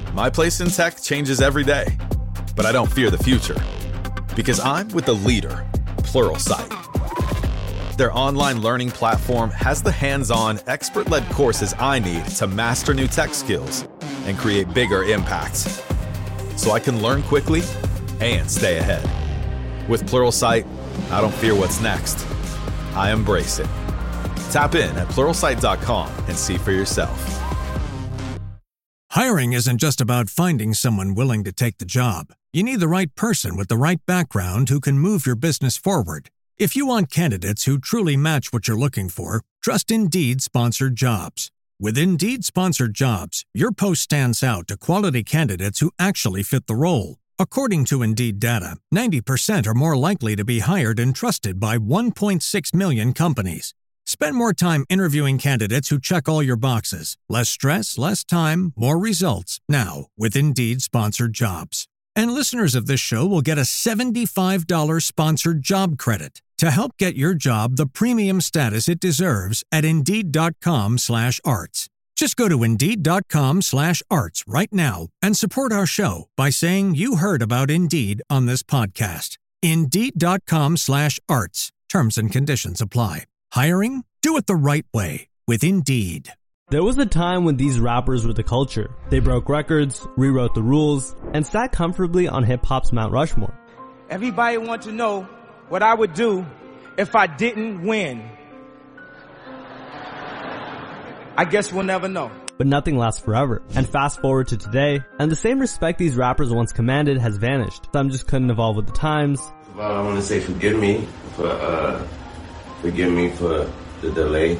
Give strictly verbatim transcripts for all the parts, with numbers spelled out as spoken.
My place in tech changes every day, but I don't fear the future because I'm with the leader, Pluralsight. Their online learning platform has the hands-on, expert-led courses I need to master new tech skills and create bigger impacts, so I can learn quickly and stay ahead. With Pluralsight, I don't fear what's next. I embrace it. Tap in at pluralsight dot com and see for yourself. Hiring isn't just about finding someone willing to take the job. You need the right person with the right background who can move your business forward. If you want candidates who truly match what you're looking for, trust Indeed Sponsored Jobs. With Indeed Sponsored Jobs, your post stands out to quality candidates who actually fit the role. According to Indeed data, ninety percent are more likely to be hired and trusted by one point six million companies. Spend more time interviewing candidates who check all your boxes. Less stress, less time, more results. Now, with Indeed Sponsored Jobs. And listeners of this show will get a seventy-five dollars sponsored job credit to help get your job the premium status it deserves at Indeed.com slash arts. Just go to Indeed.com slash arts right now and support our show by saying you heard about Indeed on this podcast. Indeed.com slash arts. Terms and conditions apply. Hiring? Do it the right way with Indeed. There was a time when these rappers were the culture. They broke records, rewrote the rules, and sat comfortably on hip-hop's Mount Rushmore. Everybody wants to know what I would do if I didn't win. I guess we'll never know. But nothing lasts forever. And fast forward to today, and the same respect these rappers once commanded has vanished. Some just couldn't evolve with the times. Well, I want to say forgive me for, uh, forgive me for the delay.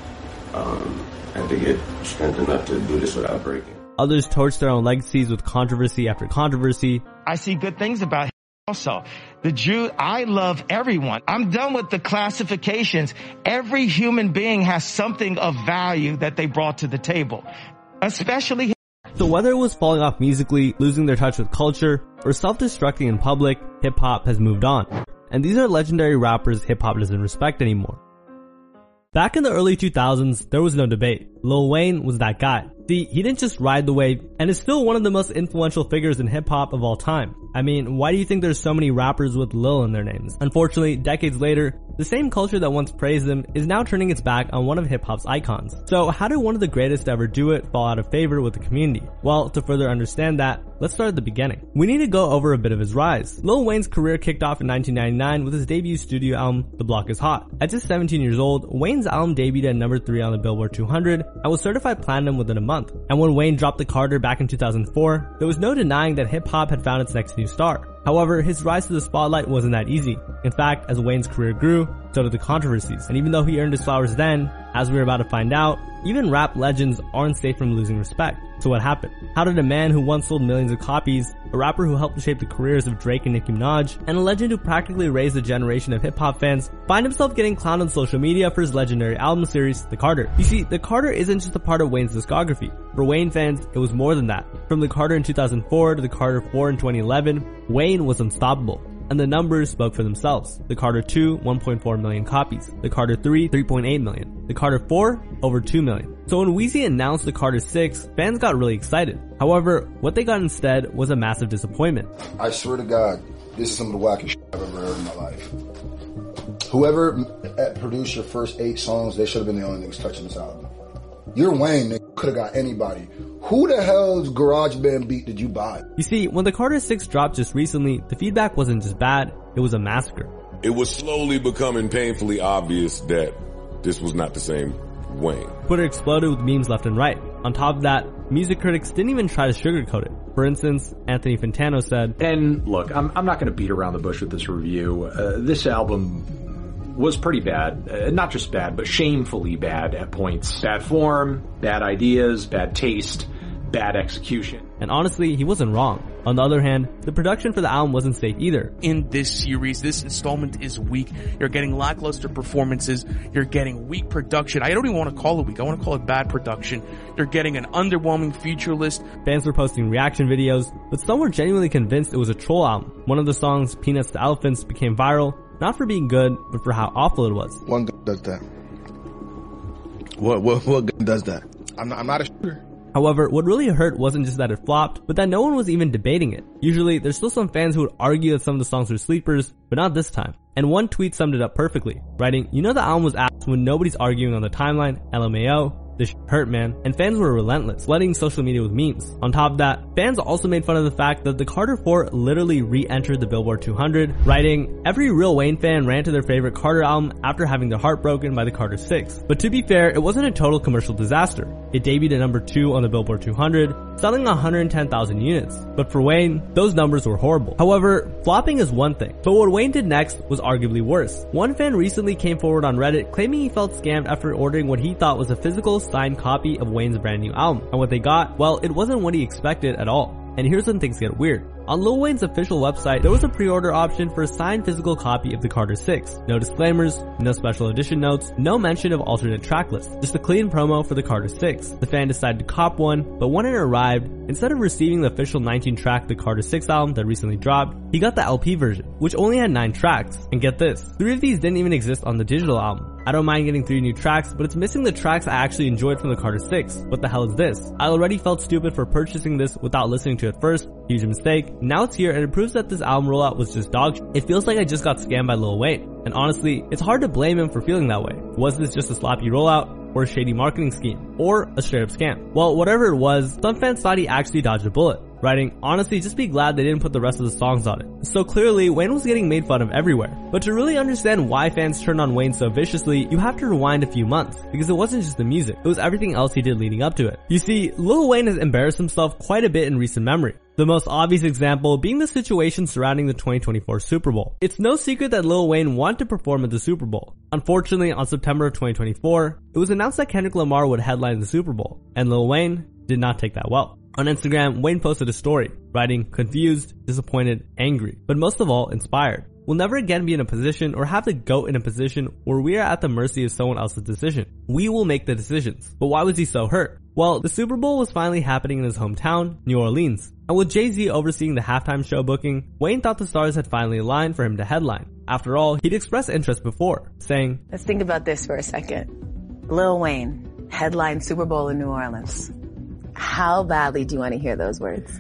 Um, I had to get strength enough to do this without breaking. Others torched their own legacies with controversy after controversy. I see good things about him also. The Jew, I love everyone. I'm done with the classifications. Every human being has something of value that they brought to the table, especially him. So whether it was falling off musically, losing their touch with culture, or self-destructing in public, hip-hop has moved on. And these are legendary rappers hip-hop doesn't respect anymore. Back in the early two thousands, there was no debate. Lil Wayne was that guy. See, he didn't just ride the wave, and is still one of the most influential figures in hip-hop of all time. I mean, why do you think there's so many rappers with Lil in their names? Unfortunately, decades later, the same culture that once praised him is now turning its back on one of hip-hop's icons. So how did one of the greatest to ever do it fall out of favor with the community? Well, to further understand that, let's start at the beginning. We need to go over a bit of his rise. Lil Wayne's career kicked off in nineteen ninety-nine with his debut studio album, The Block Is Hot. At just seventeen years old, Wayne's album debuted at number three on the Billboard two hundred and was certified platinum within a month. And when Wayne dropped The Carter back in two thousand four, there was no denying that hip-hop had found its next new star. However, his rise to the spotlight wasn't that easy. In fact, as Wayne's career grew, so did the controversies. And even though he earned his flowers then, as we were about to find out, even rap legends aren't safe from losing respect. So what happened? How did a man who once sold millions of copies, a rapper who helped shape the careers of Drake and Nicki Minaj, and a legend who practically raised a generation of hip-hop fans, find himself getting clowned on social media for his legendary album series, The Carter? You see, The Carter isn't just a part of Wayne's discography. For Wayne fans, it was more than that. From The Carter in two thousand four to The Carter four in twenty eleven, Wayne was unstoppable. And the numbers spoke for themselves. The Carter two, one point four million copies. The Carter three, three point eight million. The Carter four, over two million. So when Weezy announced The Carter six, fans got really excited. However, what they got instead was a massive disappointment. I swear to God, this is some of the wackest shit I've ever heard in my life. Whoever produced your first eight songs, they should have been the only niggas touching this album. You're Wayne, nigga. Could have got anybody. Who the hell's GarageBand beat did you buy? You see, when The Carter six dropped just recently, the feedback wasn't just bad, it was a massacre. It was slowly becoming painfully obvious that this was not the same Wayne. Twitter exploded with memes left and right. On top of that, music critics didn't even try to sugarcoat it. For instance, Anthony Fantano said, and look, I'm, I'm not going to beat around the bush with this review. Uh, this album was pretty bad. Uh, not just bad, but shamefully bad at points. Bad form, bad ideas, bad taste, bad execution. And honestly, he wasn't wrong. On the other hand, the production for the album wasn't safe either. In this series, this installment is weak. You're getting lackluster performances. You're getting weak production. I don't even want to call it weak. I want to call it bad production. You're getting an underwhelming feature list. Fans were posting reaction videos, but some were genuinely convinced it was a troll album. One of the songs, Peanuts to Elephants, became viral, not for being good, but for how awful it was. One gun does that. What, what, what gun does that? I'm not, I'm not a shooter. However, what really hurt wasn't just that it flopped, but that no one was even debating it. Usually, there's still some fans who would argue that some of the songs were sleepers, but not this time. And one tweet summed it up perfectly, writing, "You know the album was ass when nobody's arguing on the timeline, L M A O. This shit hurt, man." And fans were relentless, flooding social media with memes. On top of that, fans also made fun of the fact that the Carter four literally re-entered the Billboard two hundred, writing, "Every real Wayne fan ran to their favorite Carter album after having their heart broken by the Carter six. But to be fair, it wasn't a total commercial disaster. It debuted at number two on the Billboard two hundred, selling one hundred ten thousand units. But for Wayne, those numbers were horrible. However, flopping is one thing, but what Wayne did next was arguably worse. One fan recently came forward on Reddit claiming he felt scammed after ordering what he thought was a physical signed copy of Wayne's brand new album. And what they got, well, it wasn't what he expected at all. And here's when things get weird. On Lil Wayne's official website, there was a pre-order option for a signed physical copy of the Carter six. No disclaimers, no special edition notes, no mention of alternate track lists, just a clean promo for the Carter six. The fan decided to cop one, but when it arrived, instead of receiving the official nineteen track The Carter six album that recently dropped, he got the L P version, which only had nine tracks. And get this, three of these didn't even exist on the digital album. I don't mind getting three new tracks, but it's missing the tracks I actually enjoyed from the Carter six. What the hell is this? I already felt stupid for purchasing this without listening to it first. Huge mistake. Now it's here and it proves that this album rollout was just dog shit. It feels like I just got scammed by Lil Wayne. And honestly, it's hard to blame him for feeling that way. Was this just a sloppy rollout, or a shady marketing scheme, or a straight up scam? Well, whatever it was, some fans thought he actually dodged a bullet, writing, "Honestly, just be glad they didn't put the rest of the songs on it." So clearly, Wayne was getting made fun of everywhere. But to really understand why fans turned on Wayne so viciously, you have to rewind a few months, because it wasn't just the music, it was everything else he did leading up to it. You see, Lil Wayne has embarrassed himself quite a bit in recent memory. The most obvious example being the situation surrounding the twenty twenty-four Super Bowl. It's no secret that Lil Wayne wanted to perform at the Super Bowl. Unfortunately, on September of twenty twenty-four, it was announced that Kendrick Lamar would headline the Super Bowl, and Lil Wayne did not take that well. On Instagram, Wayne posted a story, writing, "Confused, disappointed, angry, but most of all, inspired. We'll never again be in a position or have the GOAT in a position where we are at the mercy of someone else's decision. We will make the decisions." But why was he so hurt? Well, the Super Bowl was finally happening in his hometown, New Orleans. And with Jay-Z overseeing the halftime show booking, Wayne thought the stars had finally aligned for him to headline. After all, he'd expressed interest before, saying, "Let's think about this for a second. Lil Wayne, headline Super Bowl in New Orleans. How badly do you want to hear those words?"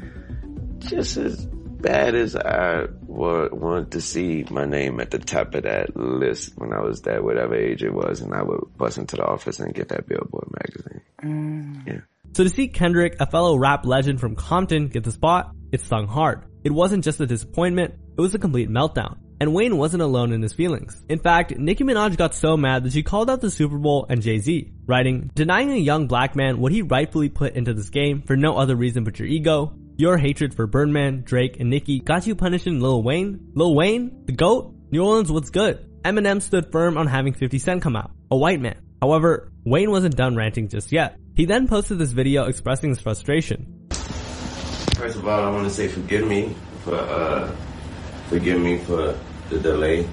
Just as bad as I would want to see my name at the top of that list when I was that whatever age it was, and I would bust into the office and get that Billboard magazine. Mm. Yeah. So to see Kendrick, a fellow rap legend from Compton, get the spot, it stung hard. It wasn't just a disappointment, it was a complete meltdown. And Wayne wasn't alone in his feelings. In fact, Nicki Minaj got so mad that she called out the Super Bowl and Jay-Z, writing, "Denying a young black man what he rightfully put into this game for no other reason but your ego. Your hatred for Birdman, Drake, and Nicki got you punishing Lil Wayne? Lil Wayne? The GOAT? New Orleans, what's good?" Eminem stood firm on having fifty Cent come out, a white man. However, Wayne wasn't done ranting just yet. He then posted this video expressing his frustration. First of all, I want to say forgive me for, uh, forgive me for the delay,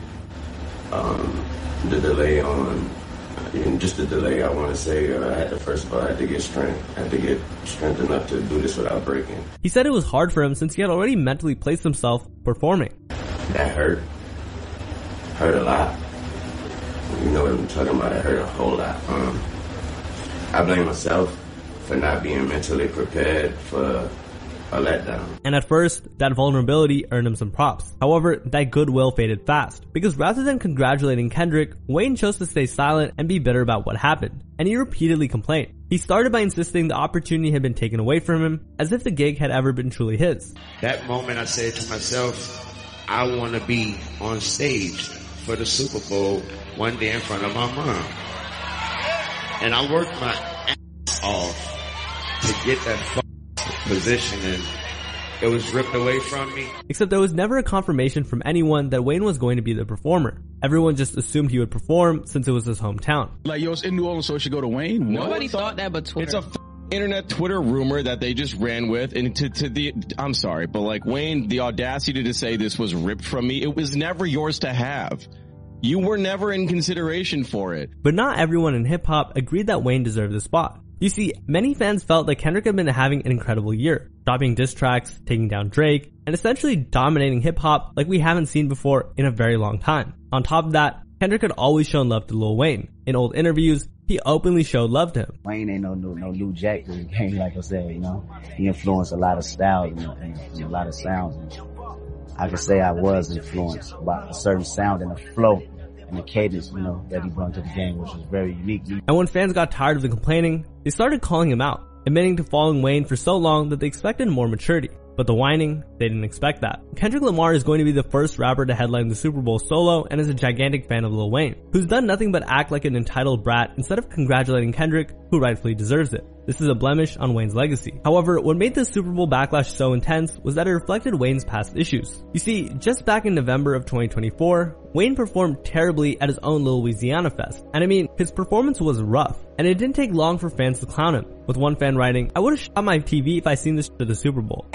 um, the delay on, and just the delay, I want to say, uh, I had to, first of all, I had to get strength, I had to get strength enough to do this without breaking. He said it was hard for him since he had already mentally placed himself performing. That hurt. Hurt a lot. You know what I'm talking about, it hurt a whole lot. Um, I blame myself for not being mentally prepared for a letdown. And at first, that vulnerability earned him some props. However, that goodwill faded fast, because rather than congratulating Kendrick, Wayne chose to stay silent and be bitter about what happened. And he repeatedly complained. He started by insisting the opportunity had been taken away from him, as if the gig had ever been truly his. That moment I said to myself, I want to be on stage for the Super Bowl one day in front of my mom. And I worked my ass off to get that f- position, and it was ripped away from me. Except there was never a confirmation from anyone that Wayne was going to be the performer. Everyone just assumed he would perform since it was his hometown. Like, yo, it's in New Orleans, so it should go to Wayne? Nobody thought, thought that but Twitter. It's a f- internet Twitter rumor that they just ran with, and to, to the, I'm sorry, but like Wayne, the audacity to say this was ripped from me, it was never yours to have. You were never in consideration for it. But not everyone in hip-hop agreed that Wayne deserved the spot. You see, many fans felt that Kendrick had been having an incredible year, dropping diss tracks, taking down Drake, and essentially dominating hip-hop like we haven't seen before in a very long time. On top of that, Kendrick had always shown love to Lil Wayne. In old interviews, he openly showed love to him. Wayne ain't no new, no new jack to the game, like I said, you know. He influenced a lot of styles and, and, and a lot of sounds. And I could say I was influenced by a certain sound and a flow and the cadence, you know, that he brought to the game, which was very unique. And when fans got tired of the complaining, they started calling him out, admitting to following Wayne for so long that they expected more maturity. But the whining, they didn't expect that. Kendrick Lamar is going to be the first rapper to headline the Super Bowl solo and is a gigantic fan of Lil Wayne, who's done nothing but act like an entitled brat instead of congratulating Kendrick, who rightfully deserves it. This is a blemish on Wayne's legacy. However, what made the Super Bowl backlash so intense was that it reflected Wayne's past issues. You see, just back in November of twenty twenty-four, Wayne performed terribly at his own Lil Louisiana Fest. And I mean, his performance was rough, and it didn't take long for fans to clown him, with one fan writing, "I would've shot my T V if I seen this at the Super Bowl."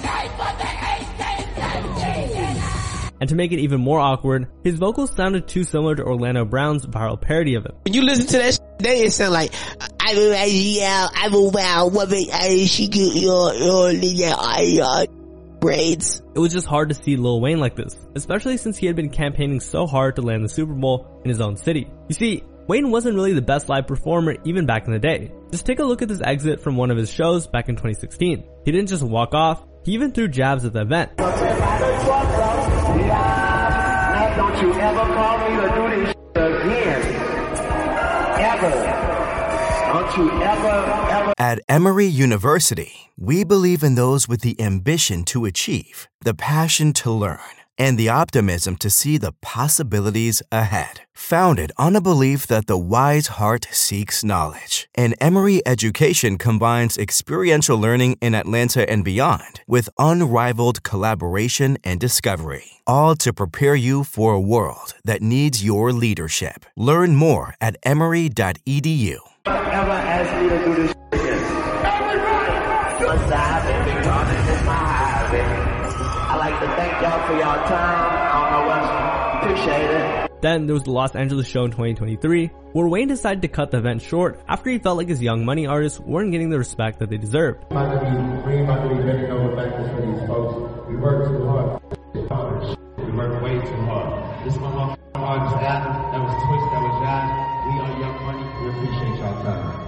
And to make it even more awkward, his vocals sounded too similar to Orlando Brown's viral parody of him. When you listen to that shit today, it sound like, I will yell, I will wow, what she get your, your, your braids. It was just hard to see Lil Wayne like this, especially since he had been campaigning so hard to land the Super Bowl in his own city. You see, Wayne wasn't really the best live performer even back in the day. Just take a look at this exit from one of his shows back in twenty sixteen. He didn't just walk off, he even threw jabs at the event. Don't you ever call me to do this again. Ever. Don't you ever, ever. At Emory University, we believe in those with the ambition to achieve, the passion to learn, and the optimism to see the possibilities ahead. Founded on a belief that the wise heart seeks knowledge, and Emory education combines experiential learning in Atlanta and beyond with unrivaled collaboration and discovery, all to prepare you for a world that needs your leadership. Learn more at emory dot e d u. Ever asked me to do this again? I like to thank y'all for y'all time. I don't know what, appreciate it. Then there was the Los Angeles show in twenty twenty-three, where Wayne decided to cut the event short after he felt like his Young Money artists weren't getting the respect that they deserved. We about to be bending over backwards for these folks. We work too hard. We work way too hard. This is my motherfucking artist, Adam. That was Twist, that was Josh. We are Young Money. We appreciate y'all time.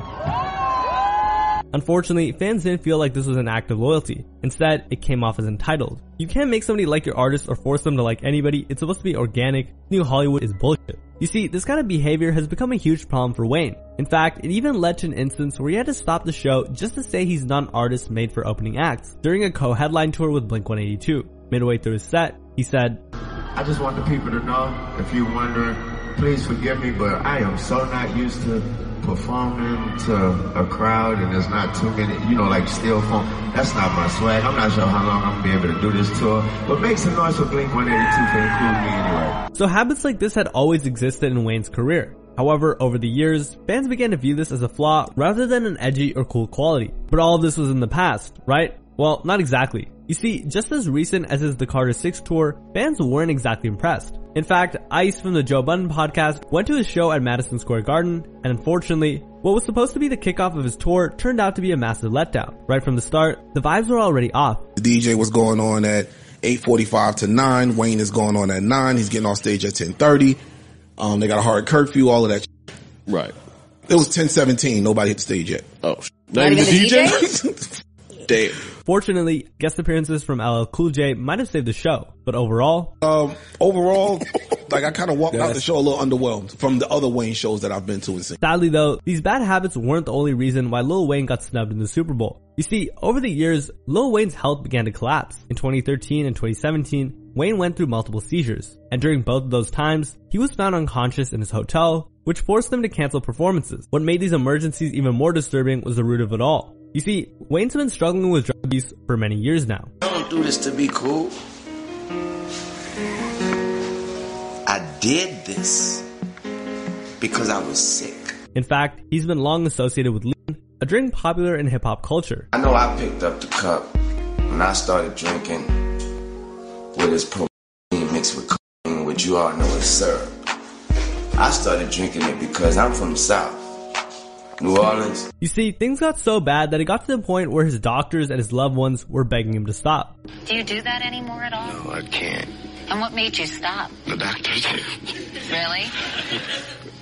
Unfortunately, fans didn't feel like this was an act of loyalty. Instead, it came off as entitled. You can't make somebody like your artist or force them to like anybody. It's supposed to be organic. New Hollywood is bullshit. You see, this kind of behavior has become a huge problem for Wayne. In fact, it even led to an instance where he had to stop the show just to say he's not an artist made for opening acts during a co-headline tour with Blink one eighty-two. Midway through his set, he said, I just want the people to know, if you're wondering, please forgive me, but I am so not used to performing to a crowd and there's not too many, you know, like still phone. That's not my swag. I'm not sure how long I'm gonna be able to do this tour, but make some noise for Blink one eighty-two for including me anyway. So habits like this had always existed in Wayne's career. However, over the years, fans began to view this as a flaw rather than an edgy or cool quality. But all of this was in the past, right? Well, not exactly. You see, just as recent as his The Carter six tour, fans weren't exactly impressed. In fact, Ice from the Joe Budden podcast went to his show at Madison Square Garden, and unfortunately, what was supposed to be the kickoff of his tour turned out to be a massive letdown. Right from the start, the vibes were already off. The D J was going on at eight forty-five to nine, Wayne is going on at nine, he's getting off stage at ten thirty, um, they got a hard curfew, all of that shit. Right. It was ten seventeen, nobody hit the stage yet. Oh, not even the D J? Damn. Fortunately, guest appearances from L L Cool J might have saved the show, but overall... Um, overall, like I kind of walked yes. out the show a little underwhelmed from the other Wayne shows that I've been to and seen. Sadly though, these bad habits weren't the only reason why Lil Wayne got snubbed in the Super Bowl. You see, over the years, Lil Wayne's health began to collapse. In twenty thirteen and twenty seventeen, Wayne went through multiple seizures, and during both of those times, he was found unconscious in his hotel, which forced them to cancel performances. What made these emergencies even more disturbing was the root of it all. You see, Wayne's been struggling with drug abuse for many years now. I don't do this to be cool. I did this because I was sick. In fact, he's been long associated with lean, a drink popular in hip-hop culture. I know I picked up the cup when I started drinking with this protein mixed with cocaine, which you all know is syrup. I started drinking it because I'm from the South. New Orleans. You see, things got so bad that it got to the point where his doctors and his loved ones were begging him to stop. Do you do that anymore at all? No, I can't. And what made you stop? The doctor did. Really?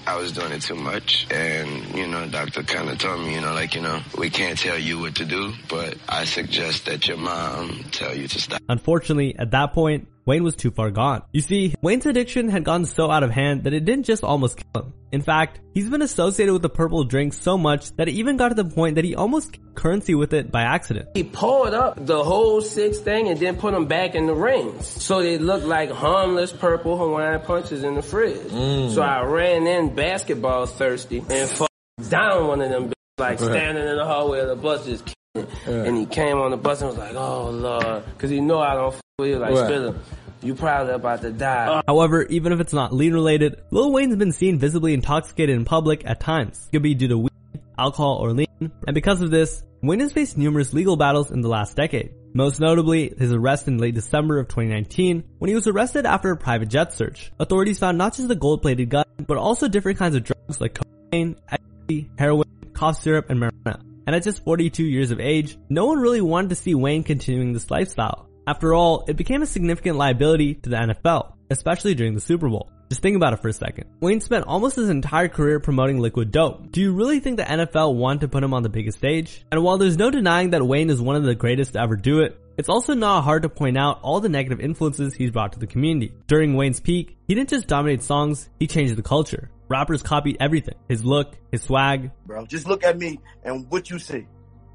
I was doing it too much. And, you know, doctor kind of told me, you know, like, you know, we can't tell you what to do, but I suggest that your mom tell you to stop. Unfortunately, at that point, Wayne was too far gone. You see, Wayne's addiction had gotten so out of hand that it didn't just almost kill him. In fact, he's been associated with the purple drink so much that it even got to the point that he almost killed Currency with it by accident. He poured up the whole six thing and then put them back in the rings. So they looked like harmless purple Hawaiian punches in the fridge. Mm. So I ran in basketball thirsty and f***ed down one of them, like standing in the hallway of the bus just killing. Yeah. And he came on the bus and was like, oh Lord, cause he know I don't f*** with you, like right. Spill him. You probably about to die. However, even if it's not lean related, Lil Wayne's been seen visibly intoxicated in public at times. It could be due to weed, alcohol, or lean. And because of this, Wayne has faced numerous legal battles in the last decade. Most notably, his arrest in late December of twenty nineteen, when he was arrested after a private jet search. Authorities found not just the gold-plated gun, but also different kinds of drugs like cocaine, ecstasy, heroin, cough syrup, and marijuana. And at just forty-two years of age, no one really wanted to see Wayne continuing this lifestyle. After all, it became a significant liability to the N F L, especially during the Super Bowl. Just think about it for a second. Wayne spent almost his entire career promoting liquid dope. Do you really think the N F L wanted to put him on the biggest stage? And while there's no denying that Wayne is one of the greatest to ever do it, it's also not hard to point out all the negative influences he's brought to the community. During Wayne's peak, he didn't just dominate songs, he changed the culture. Rappers copied everything. His look, his swag. Bro, just look at me and what you see.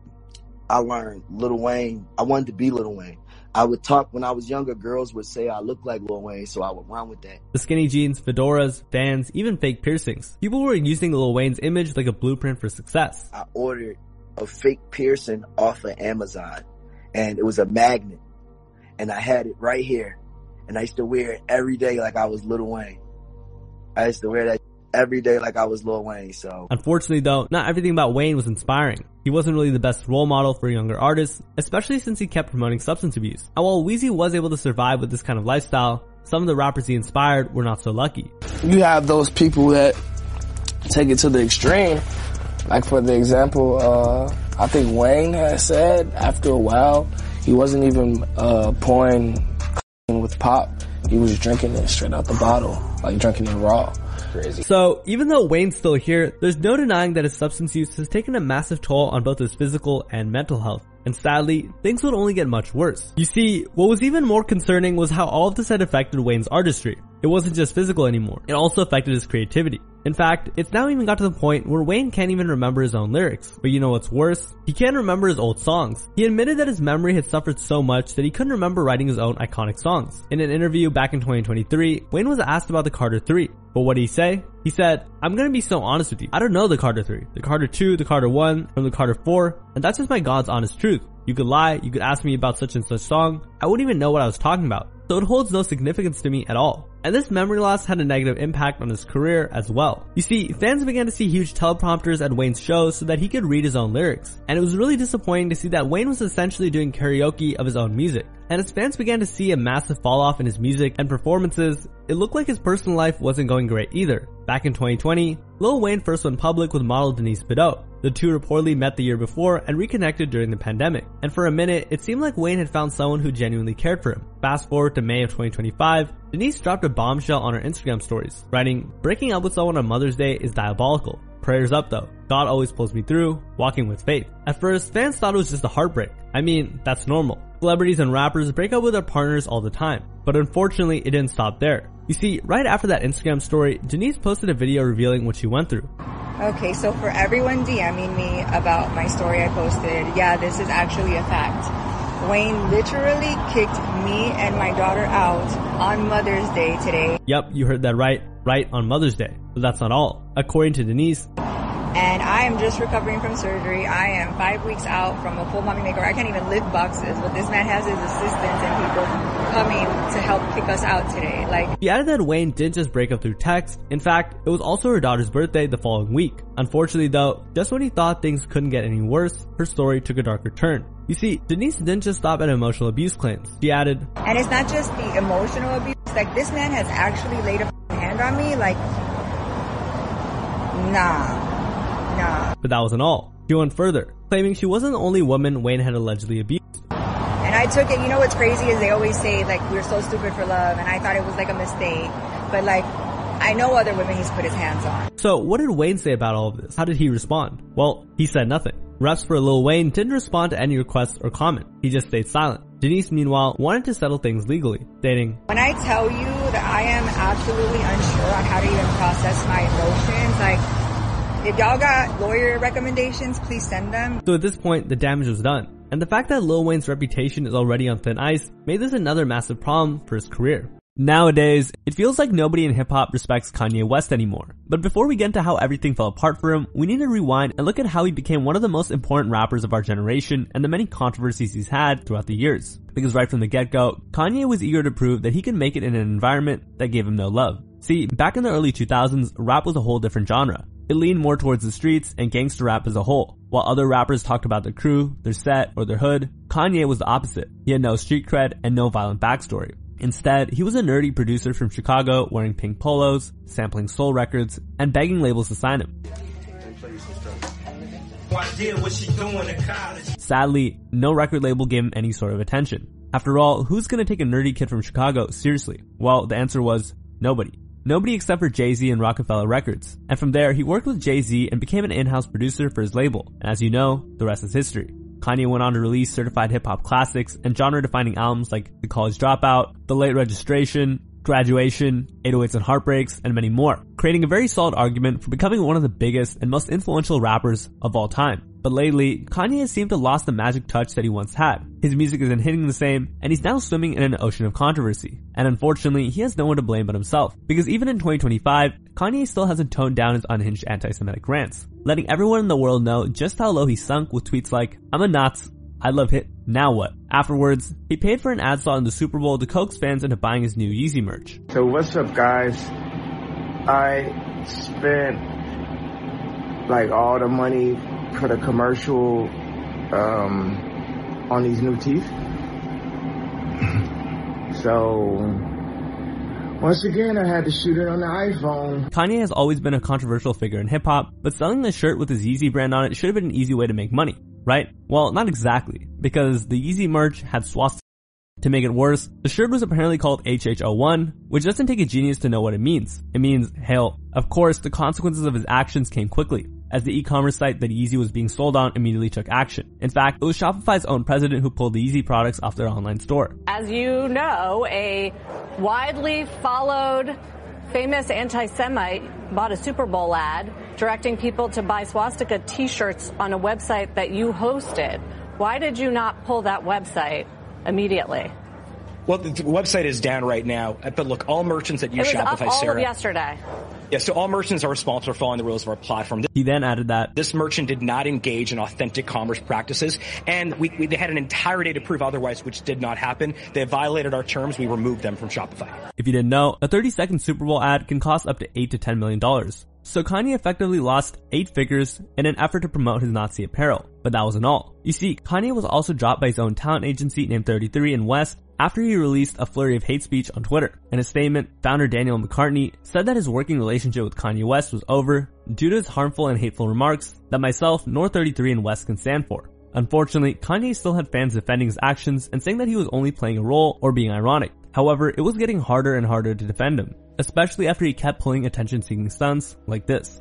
I learned Lil Wayne. I wanted to be Lil Wayne. I would talk when I was younger, girls would say I look like Lil Wayne, so I would run with that. The skinny jeans, fedoras, Vans, even fake piercings. People were using Lil Wayne's image like a blueprint for success. I ordered a fake piercing off of Amazon, and it was a magnet, and I had it right here, and I used to wear it every day like I was Lil Wayne. I used to wear that every day like I was Lil Wayne, so. Unfortunately though, not everything about Wayne was inspiring. He wasn't really the best role model for younger artists, especially since he kept promoting substance abuse. And while Weezy was able to survive with this kind of lifestyle, some of the rappers he inspired were not so lucky. You have those people that take it to the extreme. Like for the example, uh, I think Wayne has said after a while, he wasn't even uh, pouring with pop. He was drinking it straight out the bottle, like drinking it raw. Crazy. So, even though Wayne's still here, there's no denying that his substance use has taken a massive toll on both his physical and mental health. And sadly, things would only get much worse. You see, what was even more concerning was how all of this had affected Wayne's artistry. It wasn't just physical anymore, it also affected his creativity. In fact, it's now even got to the point where Wayne can't even remember his own lyrics. But you know what's worse? He can't remember his old songs. He admitted that his memory had suffered so much that he couldn't remember writing his own iconic songs. In an interview back in twenty twenty-three, Wayne was asked about the Carter three. But what did he say? He said, I'm gonna be so honest with you. I don't know the Carter three, the Carter two, the Carter one, from the Carter four, and that's just my God's honest truth. You could lie, you could ask me about such and such song, I wouldn't even know what I was talking about. So it holds no significance to me at all. And this memory loss had a negative impact on his career as well. You see, fans began to see huge teleprompters at Wayne's shows so that he could read his own lyrics. And it was really disappointing to see that Wayne was essentially doing karaoke of his own music. And as fans began to see a massive fall off in his music and performances, it looked like his personal life wasn't going great either. Back in twenty twenty, Lil Wayne first went public with model Denise Bidot. The two reportedly met the year before and reconnected during the pandemic. And for a minute, it seemed like Wayne had found someone who genuinely cared for him. Fast forward to May of twenty twenty-five, Denise dropped a bombshell on her Instagram stories, writing, "Breaking up with someone on Mother's Day is diabolical. Prayers up though. God always pulls me through, walking with faith." At first, fans thought it was just a heartbreak. I mean, that's normal. Celebrities and rappers break up with their partners all the time. But unfortunately, it didn't stop there. You see, right after that Instagram story, Denise posted a video revealing what she went through. Okay, so for everyone DMing me about my story I posted, yeah, this is actually a fact. Wayne literally kicked me and my daughter out on Mother's Day today. Yep, you heard that right. Right on Mother's Day. But that's not all. According to Denise, and I am just recovering from surgery. I am five weeks out from a full mommy makeover. I can't even lift boxes, but this man has his assistants and people coming to help kick us out today. Like, he added that Wayne didn't just break up through text. In fact, it was also her daughter's birthday the following week. Unfortunately though, just when he thought things couldn't get any worse, her story took a darker turn. You see, Denise didn't just stop at emotional abuse claims. She added, and it's not just the emotional abuse, like this man has actually laid a hand on me, like, nah. Nah. But that wasn't all. She went further, claiming she wasn't the only woman Wayne had allegedly abused. And I took it, you know what's crazy is they always say, like, we're so stupid for love, and I thought it was like a mistake. But like, I know other women he's put his hands on. So what did Wayne say about all of this? How did he respond? Well, he said nothing. Reps for Lil Wayne didn't respond to any requests or comment. He just stayed silent. Denise, meanwhile, wanted to settle things legally, stating, When I tell you that I am absolutely unsure on how to even process my emotions, like, if y'all got lawyer recommendations, please send them. So at this point, the damage was done. And the fact that Lil Wayne's reputation is already on thin ice made this another massive problem for his career. Nowadays, it feels like nobody in hip-hop respects Kanye West anymore. But before we get into how everything fell apart for him, we need to rewind and look at how he became one of the most important rappers of our generation and the many controversies he's had throughout the years. Because right from the get-go, Kanye was eager to prove that he could make it in an environment that gave him no love. See, back in the early two thousands, rap was a whole different genre. It leaned more towards the streets and gangster rap as a whole. While other rappers talked about their crew, their set, or their hood, Kanye was the opposite. He had no street cred and no violent backstory. Instead, he was a nerdy producer from Chicago wearing pink polos, sampling soul records, and begging labels to sign him. Sadly, no record label gave him any sort of attention. After all, who's gonna take a nerdy kid from Chicago seriously? Well, the answer was nobody. Nobody except for Jay-Z and Rockefeller Records. And from there, he worked with Jay-Z and became an in-house producer for his label. And as you know, the rest is history. Kanye went on to release certified hip-hop classics and genre-defining albums like The College Dropout, The Late Registration, Graduation, eight oh eights and Heartbreaks, and many more, creating a very solid argument for becoming one of the biggest and most influential rappers of all time. But lately, Kanye has seemed to have lost the magic touch that he once had. His music isn't hitting the same, and he's now swimming in an ocean of controversy. And unfortunately, he has no one to blame but himself. Because even in twenty twenty-five, Kanye still hasn't toned down his unhinged anti-Semitic rants, letting everyone in the world know just how low he sunk with tweets like, I'm a Nazi, I love hit, now what? Afterwards, he paid for an ad slot in the Super Bowl to coax fans into buying his new Yeezy merch. So what's up, guys? I spent like all the money for the commercial um, on these new teeth. So once again, I had to shoot it on the iPhone. Kanye has always been a controversial figure in hip-hop, but selling the shirt with his Yeezy brand on it should have been an easy way to make money, right? Well, not exactly, because the Yeezy merch had swastikas. To make it worse, the shirt was apparently called H H O one, which doesn't take a genius to know what it means. It means hail. Of course, the consequences of his actions came quickly, as the e-commerce site that Yeezy was being sold on immediately took action. In fact, it was Shopify's own president who pulled the Yeezy products off their online store. As you know, a widely followed famous anti-Semite bought a Super Bowl ad directing people to buy swastika t-shirts on a website that you hosted. Why did you not pull that website immediately? Well, the website is down right now, but look, all merchants that use Shopify, Shopify, it was up all Sarah. of yesterday. Yeah, so all merchants are responsible for following the rules of our platform. He then added that this merchant did not engage in authentic commerce practices, and we, we they had an entire day to prove otherwise, which did not happen. They violated our terms. We removed them from Shopify. If you didn't know, a thirty second Super Bowl ad can cost up to eight to ten million dollars. So Kanye effectively lost eight figures in an effort to promote his Nazi apparel. But that wasn't all. You see, Kanye was also dropped by his own talent agency named thirty-three and West after he released a flurry of hate speech on Twitter. In a statement, founder Daniel McCartney said that his working relationship with Kanye West was over due to his harmful and hateful remarks that myself nor thirty-three and West can stand for. Unfortunately, Kanye still had fans defending his actions and saying that he was only playing a role or being ironic. However, it was getting harder and harder to defend him, especially after he kept pulling attention-seeking stunts like this.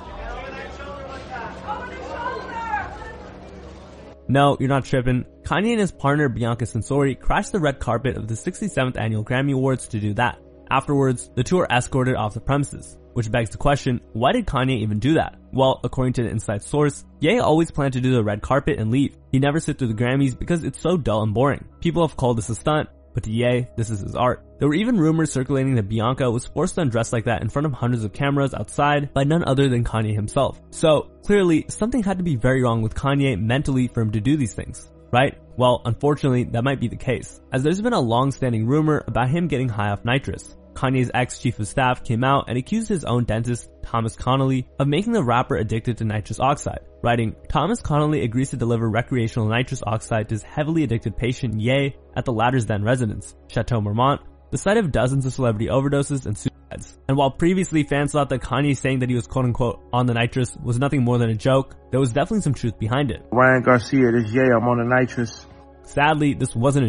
No, you're not tripping. Kanye and his partner Bianca Censori crashed the red carpet of the sixty-seventh Annual Grammy Awards to do that. Afterwards, the two were escorted off the premises, which begs the question, why did Kanye even do that? Well, according to an inside source, Ye always planned to do the red carpet and leave. He never sit through the Grammys because it's so dull and boring. People have called this a stunt, but to Ye, this is his art. There were even rumors circulating that Bianca was forced to undress like that in front of hundreds of cameras outside by none other than Kanye himself. So, clearly, something had to be very wrong with Kanye mentally for him to do these things, right? Well, unfortunately, that might be the case, as there's been a long-standing rumor about him getting high off nitrous. Kanye's ex-chief of staff came out and accused his own dentist, Thomas Connolly, of making the rapper addicted to nitrous oxide, writing, Thomas Connolly agrees to deliver recreational nitrous oxide to his heavily addicted patient Ye at the latter's then residence, Chateau Marmont, the site of dozens of celebrity overdoses and suicides. And while previously fans thought that Kanye saying that he was quote-unquote on the nitrous was nothing more than a joke, there was definitely some truth behind it. Ryan Garcia, this Ye, I'm on the nitrous. Sadly, this wasn't a joke.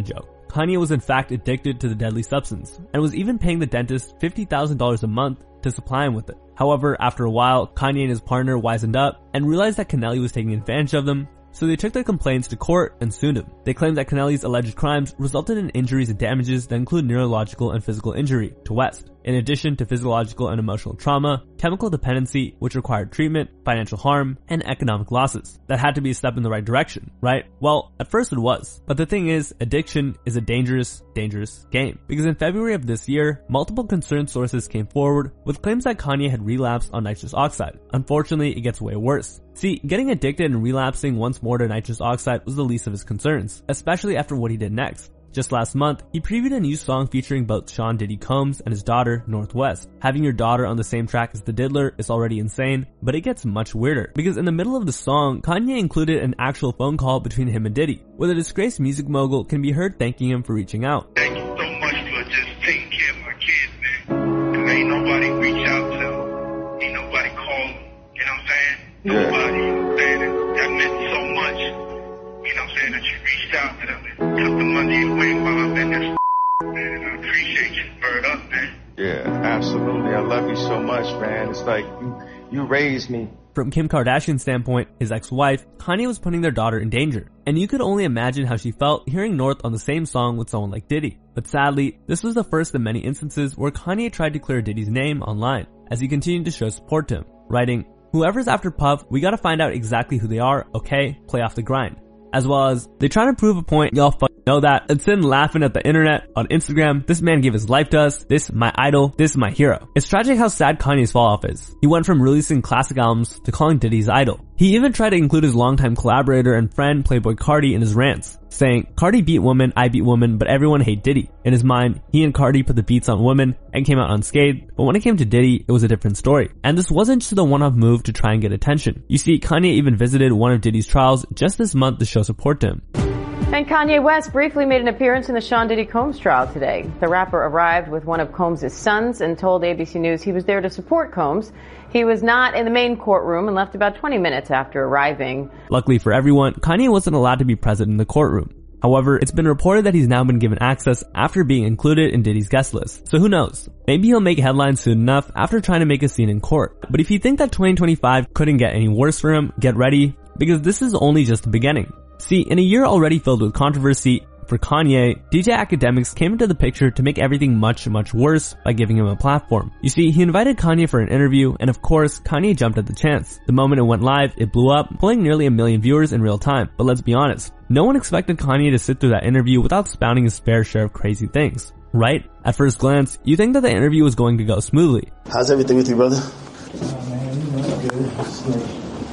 Kanye was in fact addicted to the deadly substance, and was even paying the dentist fifty thousand dollars a month to supply him with it. However, after a while, Kanye and his partner wisened up and realized that Kennelly was taking advantage of them, so they took their complaints to court and sued him. They claimed that Kennelly's alleged crimes resulted in injuries and damages that include neurological and physical injury to West, in addition to physiological and emotional trauma, chemical dependency, which required treatment, financial harm, and economic losses. That had to be a step in the right direction, right? Well, at first it was. But the thing is, addiction is a dangerous, dangerous game. Because in February of this year, multiple concerned sources came forward with claims that Kanye had relapsed on nitrous oxide. Unfortunately, it gets way worse. See, getting addicted and relapsing once more to nitrous oxide was the least of his concerns, especially after what he did next. Just last month, he previewed a new song featuring both Sean Diddy Combs and his daughter, North West. Having your daughter on the same track as the Diddler is already insane, but it gets much weirder. Because in the middle of the song, Kanye included an actual phone call between him and Diddy, where the disgraced music mogul can be heard thanking him for reaching out. Thank you so much for just taking care of my kids, man. And ain't nobody reach out to them. Ain't nobody call them. You know what I'm saying? Nobody, you know what I'm saying? That meant so much. You know what I'm saying? That you reached out to them and took them under your wing while I'm in this, man. I appreciate you. Bird up, man. Yeah, absolutely. I love you so much, man. It's like you, you raised me. From Kim Kardashian's standpoint, his ex-wife, Kanye was putting their daughter in danger. And you could only imagine how she felt hearing North on the same song with someone like Diddy. But sadly, this was the first of many instances where Kanye tried to clear Diddy's name online, as he continued to show support to him, writing, "Whoever's after Puff, we gotta find out exactly who they are, okay? Play off the grind." As well as, "They trying to prove a point, y'all fucking know that," and sitting laughing at the internet on Instagram, "This man gave his life to us, this my idol, this my hero." It's tragic how sad Kanye's fall off is. He went from releasing classic albums to calling Diddy his idol. He even tried to include his longtime collaborator and friend Playboy Cardi in his rants, saying, "Cardi beat woman, I beat woman, but everyone hate Diddy." In his mind, he and Cardi put the beats on women and came out unscathed, but when it came to Diddy, it was a different story. And this wasn't just a one-off move to try and get attention. You see, Kanye even visited one of Diddy's trials just this month to show support to him. And Kanye West briefly made an appearance in the Sean Diddy Combs trial today. The rapper arrived with one of Combs' sons and told A B C News he was there to support Combs. He was not in the main courtroom and left about twenty minutes after arriving. Luckily for everyone, Kanye wasn't allowed to be present in the courtroom. However, it's been reported that he's now been given access after being included in Diddy's guest list. So who knows? Maybe he'll make headlines soon enough after trying to make a scene in court. But if you think that twenty twenty-five couldn't get any worse for him, get ready, because this is only just the beginning. See, in a year already filled with controversy, for Kanye, D J Akademiks came into the picture to make everything much, much worse by giving him a platform. You see, he invited Kanye for an interview, and of course, Kanye jumped at the chance. The moment it went live, it blew up, pulling nearly a million viewers in real time. But let's be honest, no one expected Kanye to sit through that interview without spouting his fair share of crazy things, right? At first glance, you think that the interview was going to go smoothly. How's everything with you, brother? Oh, man, you know, good.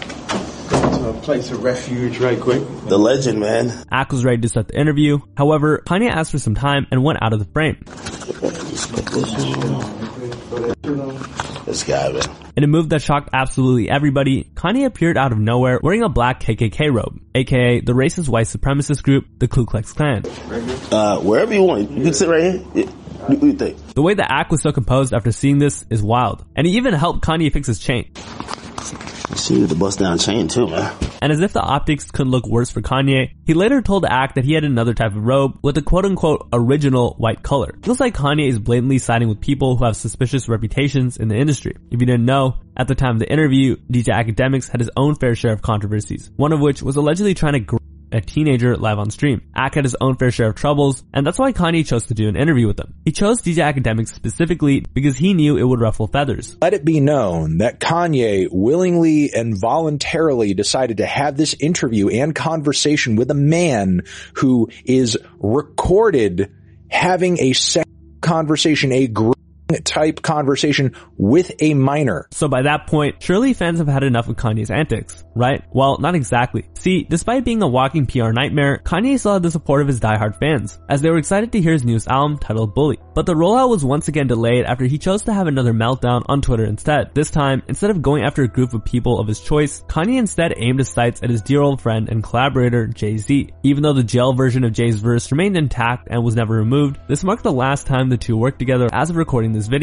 A place of refuge right quick. The legend, man. Ak was ready to start the interview. However, Kanye asked for some time and went out of the frame. This guy, man. In a move that shocked absolutely everybody, Kanye appeared out of nowhere wearing a black K K K robe, aka the racist white supremacist group, the Ku Klux Klan. Uh, wherever you want. You can sit right here. Yeah. What do you think? The way that Ak was so composed after seeing this is wild. And he even helped Kanye fix his chain. She with the bust down chain too, man. And as if the optics couldn't look worse for Kanye, he later told Ak that he had another type of robe with a quote-unquote original white color. It looks like Kanye is blatantly siding with people who have suspicious reputations in the industry. If you didn't know, at the time of the interview, D J Akademiks had his own fair share of controversies, one of which was allegedly trying to gr- a teenager live on stream. Ak had his own fair share of troubles, and that's why Kanye chose to do an interview with him. He chose D J Akademiks specifically because he knew it would ruffle feathers. Let it be known that Kanye willingly and voluntarily decided to have this interview and conversation with a man who is recorded having a sex conversation, a group type conversation with a minor. So by that point, surely fans have had enough of Kanye's antics, right? Well, not exactly. See, despite being a walking P R nightmare, Kanye still had the support of his diehard fans, as they were excited to hear his newest album titled Bully. But the rollout was once again delayed after he chose to have another meltdown on Twitter instead. This time, instead of going after a group of people of his choice, Kanye instead aimed his sights at his dear old friend and collaborator, Jay-Z. Even though the jail version of Jay's verse remained intact and was never removed, this marked the last time the two worked together as of recording this video.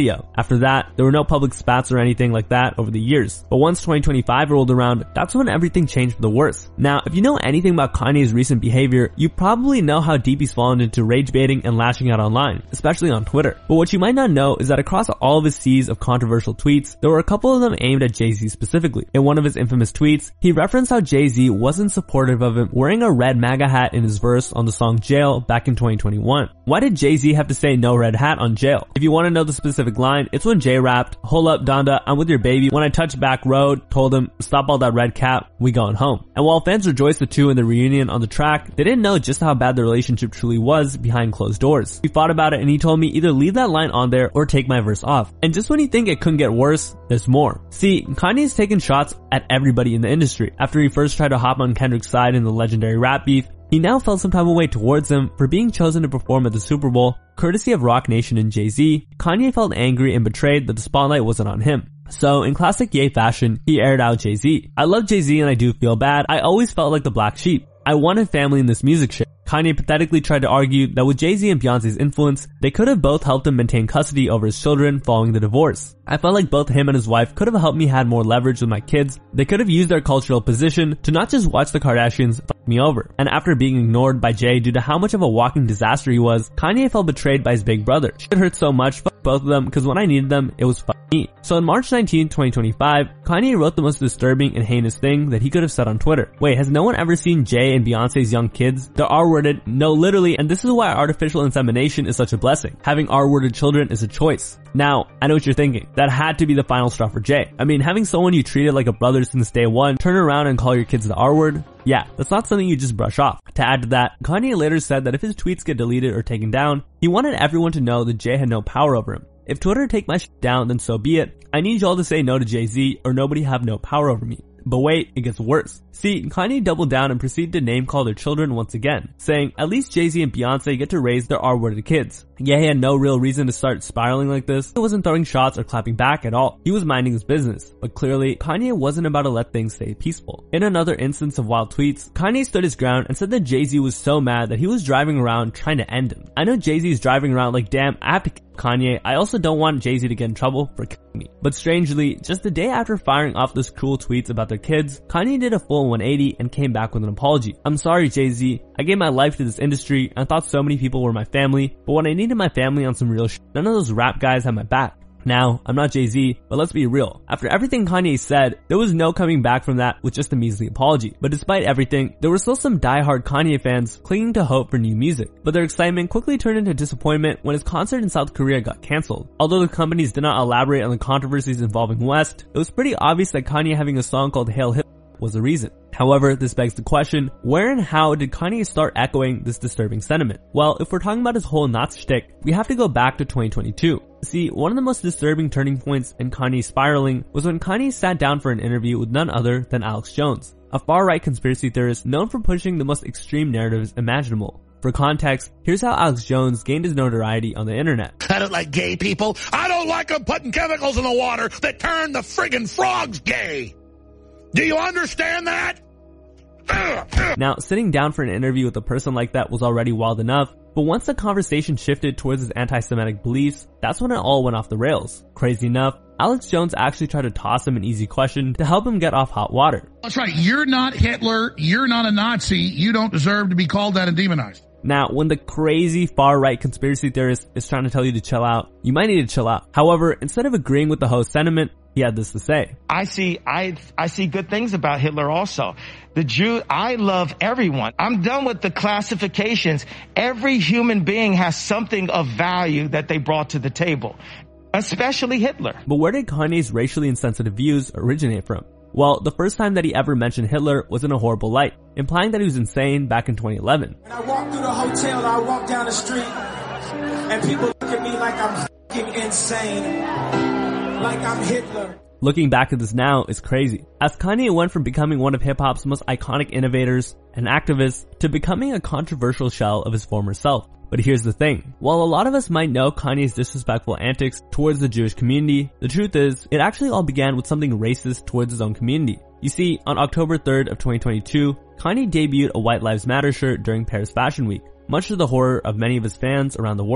video. After that, there were no public spats or anything like that over the years. But once twenty twenty-five rolled around, that's when everything changed for the worse. Now, if you know anything about Kanye's recent behavior, you probably know how deep he's fallen into rage baiting and lashing out online, especially on Twitter. But what you might not know is that across all of his seas of controversial tweets, there were a couple of them aimed at Jay-Z specifically. In one of his infamous tweets, he referenced how Jay-Z wasn't supportive of him wearing a red MAGA hat in his verse on the song Jail back in twenty twenty-one. Why did Jay-Z have to say no red hat on Jail? If you want to know the specific line, it's when Jay rapped, "Hold up, Donda, I'm with your baby. When I touch back road, told him, stop all that red cap, we going home." And while fans rejoiced the two in the reunion on the track, they didn't know just how bad the relationship truly was behind closed doors. We fought about it and he told me either leave that line on there or take my verse off. And just when you think it couldn't get worse, there's more. See, Kanye's taken shots at everybody in the industry. After he first tried to hop on Kendrick's side in the legendary rap beef, he now felt some type of way towards him for being chosen to perform at the Super Bowl, courtesy of Roc Nation and Jay-Z. Kanye felt angry and betrayed that the spotlight wasn't on him. So, in classic Ye fashion, he aired out Jay-Z. "I love Jay-Z and I do feel bad. I always felt like the black sheep. I wanted family in this music shit." Kanye pathetically tried to argue that with Jay-Z and Beyonce's influence, they could have both helped him maintain custody over his children following the divorce. "I felt like both him and his wife could have helped me had more leverage with my kids. They could have used their cultural position to not just watch the Kardashians fuck me over." And after being ignored by Jay due to how much of a walking disaster he was, Kanye felt betrayed by his big brother. "Shit hurt so much, fuck both of them, cause when I needed them, it was fuck me." So on March nineteenth, twenty twenty-five, Kanye wrote the most disturbing and heinous thing that he could have said on Twitter. Wait, has no one ever seen Jay and Beyonce's young kids? They're R-worded, no literally, and this is why artificial insemination is such a blessing. Having R-worded children is a choice. Now, I know what you're thinking. That had to be the final straw for Jay. I mean, having someone you treated like a brother since day one turn around and call your kids the R-word? Yeah, that's not something you just brush off. To add to that, Kanye later said that if his tweets get deleted or taken down, he wanted everyone to know that Jay had no power over him. "If Twitter take my shit down, then so be it. I need y'all to say no to Jay-Z or nobody have no power over me." But wait, it gets worse. See, Kanye doubled down and proceeded to name call their children once again, saying at least Jay-Z and Beyonce get to raise their R-worded kids. Yeah, he had no real reason to start spiraling like this. He wasn't throwing shots or clapping back at all. He was minding his business. But clearly, Kanye wasn't about to let things stay peaceful. In another instance of wild tweets, Kanye stood his ground and said that Jay-Z was so mad that he was driving around trying to end him. "I know Jay-Z's driving around like, damn, I have to kill Kanye. I also don't want Jay-Z to get in trouble for killing me." But strangely, just the day after firing off those cruel tweets about their kids, Kanye did a full one eighty and came back with an apology. "I'm sorry, Jay-Z. I gave my life to this industry and I thought so many people were my family, but when I needed my family on some real shit, none of those rap guys had my back. Now, I'm not Jay-Z, but let's be real. After everything Kanye said, there was no coming back from that with just a measly apology. But despite everything, there were still some die-hard Kanye fans clinging to hope for new music. But their excitement quickly turned into disappointment when his concert in South Korea got cancelled. Although the companies did not elaborate on the controversies involving West, it was pretty obvious that Kanye having a song called Hail Hitler was the reason. However, this begs the question, where and how did Kanye start echoing this disturbing sentiment? Well, if we're talking about his whole Nazi shtick, we have to go back to twenty twenty-two. See, one of the most disturbing turning points in Kanye's spiraling was when Kanye sat down for an interview with none other than Alex Jones, a far-right conspiracy theorist known for pushing the most extreme narratives imaginable. For context, here's how Alex Jones gained his notoriety on the internet. "I don't like gay people. I don't like them putting chemicals in the water that turn the friggin' frogs gay. Do you understand that?" Now, sitting down for an interview with a person like that was already wild enough, but once the conversation shifted towards his anti-Semitic beliefs, that's when it all went off the rails. Crazy enough, Alex Jones actually tried to toss him an easy question to help him get off hot water. "That's right. You're not Hitler. You're not a Nazi. You don't deserve to be called that and demonized." Now, when the crazy far-right conspiracy theorist is trying to tell you to chill out, you might need to chill out. However, instead of agreeing with the host's sentiment, he had this to say. I see, I, I see good things about Hitler also. The Jew, I love everyone. I'm done with the classifications. Every human being has something of value that they brought to the table, especially Hitler. But where did Kanye's racially insensitive views originate from? Well, the first time that he ever mentioned Hitler was in a horrible light, implying that he was insane back in twenty eleven. When I walk through the hotel, I walk down the street, and people look at me like I'm f***ing insane, like I'm Hitler. Looking back at this now is crazy, as Kanye went from becoming one of hip-hop's most iconic innovators and activists to becoming a controversial shell of his former self. But here's the thing. While a lot of us might know Kanye's disrespectful antics towards the Jewish community, the truth is, it actually all began with something racist towards his own community. You see, on October third of twenty twenty-two, Kanye debuted a White Lives Matter shirt during Paris Fashion Week, much to the horror of many of his fans around the world.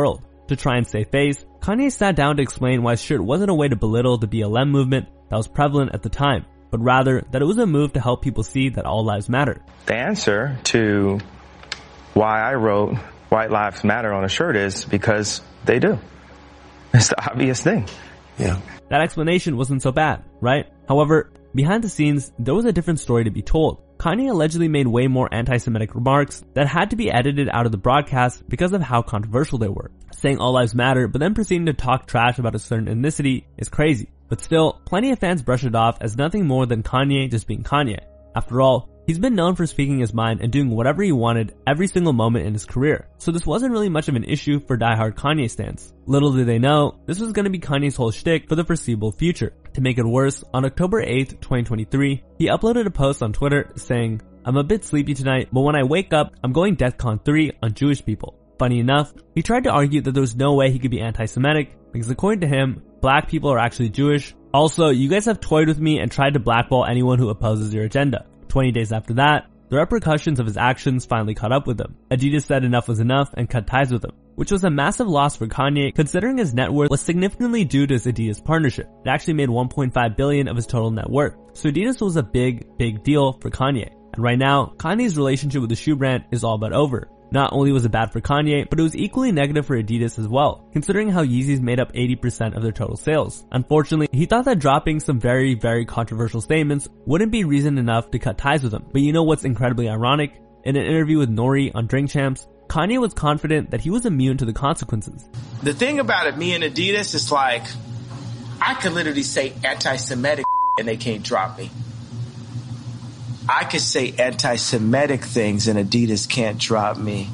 To try and save face, Kanye sat down to explain why his shirt wasn't a way to belittle the B L M movement that was prevalent at the time, but rather that it was a move to help people see that all lives matter. The answer to why I wrote White Lives Matter on a shirt is because they do. It's the obvious thing. Yeah. That explanation wasn't so bad, right? However, behind the scenes, there was a different story to be told. Kanye allegedly made way more anti-Semitic remarks that had to be edited out of the broadcast because of how controversial they were. Saying all lives matter, but then proceeding to talk trash about a certain ethnicity is crazy. But still, plenty of fans brush it off as nothing more than Kanye just being Kanye. After all, he's been known for speaking his mind and doing whatever he wanted every single moment in his career, so this wasn't really much of an issue for diehard Kanye stans. Little did they know, this was going to be Kanye's whole shtick for the foreseeable future. To make it worse, on October eighth, twenty twenty-three, he uploaded a post on Twitter saying, "I'm a bit sleepy tonight, but when I wake up, I'm going DEFCON three on Jewish people." Funny enough, he tried to argue that there was no way he could be anti-Semitic, because according to him, black people are actually Jewish. Also, you guys have toyed with me and tried to blackball anyone who opposes your agenda. twenty days after that, the repercussions of his actions finally caught up with him. Adidas said enough was enough and cut ties with him, which was a massive loss for Kanye considering his net worth was significantly due to his Adidas partnership. It actually made one point five billion dollars of his total net worth. So Adidas was a big, big deal for Kanye. And right now, Kanye's relationship with the shoe brand is all but over. Not only was it bad for Kanye, but it was equally negative for Adidas as well, considering how Yeezys made up eighty percent of their total sales. Unfortunately, he thought that dropping some very, very controversial statements wouldn't be reason enough to cut ties with him. But you know what's incredibly ironic? In an interview with Nori on Drink Champs, Kanye was confident that he was immune to the consequences. The thing about it, me and Adidas, is like, I could literally say anti-Semitic and they can't drop me. I could say anti-Semitic things and Adidas can't drop me.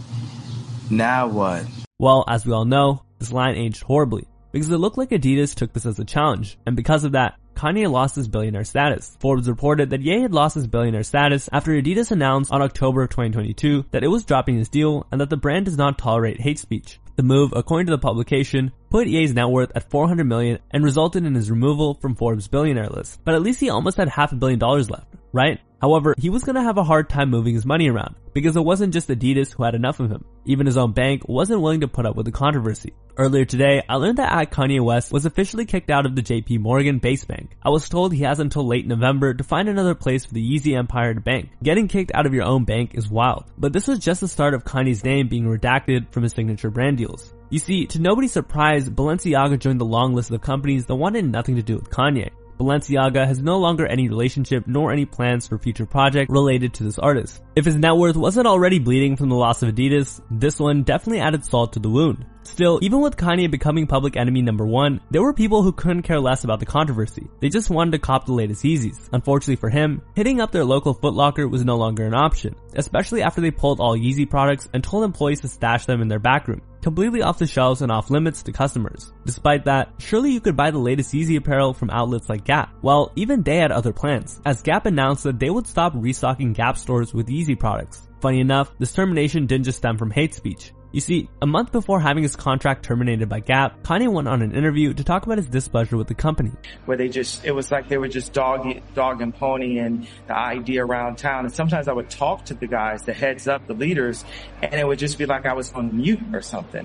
Now what? Well, as we all know, this line aged horribly, because it looked like Adidas took this as a challenge, and because of that, Kanye lost his billionaire status. Forbes reported that Ye had lost his billionaire status after Adidas announced on October of twenty twenty-two that it was dropping his deal and that the brand does not tolerate hate speech. The move, according to the publication, put Ye's net worth at four hundred million dollars and resulted in his removal from Forbes' billionaire list. But at least he almost had half a billion dollars left, right? However, he was gonna have a hard time moving his money around, because it wasn't just Adidas who had enough of him. Even his own bank wasn't willing to put up with the controversy. Earlier today, I learned that at Kanye West was officially kicked out of the J P Morgan base bank. I was told he has until late November to find another place for the Yeezy empire to bank. Getting kicked out of your own bank is wild, but this was just the start of Kanye's name being redacted from his signature brand deals. You see, to nobody's surprise, Balenciaga joined the long list of companies that wanted nothing to do with Kanye. Balenciaga has no longer any relationship nor any plans for future projects related to this artist. If his net worth wasn't already bleeding from the loss of Adidas, this one definitely added salt to the wound. Still, even with Kanye becoming public enemy number one, there were people who couldn't care less about the controversy. They just wanted to cop the latest Yeezys. Unfortunately for him, hitting up their local Foot Locker was no longer an option, especially after they pulled all Yeezy products and told employees to stash them in their backroom, completely off the shelves and off limits to customers. Despite that, surely you could buy the latest Yeezy apparel from outlets like Gap. Well, even they had other plans, as Gap announced that they would stop restocking Gap stores with Yeezy products. Funny enough, this termination didn't just stem from hate speech. You see, a month before having his contract terminated by Gap, Kanye went on an interview to talk about his displeasure with the company. Where they just, it was like they were just dog, dog and pony and the idea around town. And sometimes I would talk to the guys, the heads up, the leaders, and it would just be like I was on mute or something.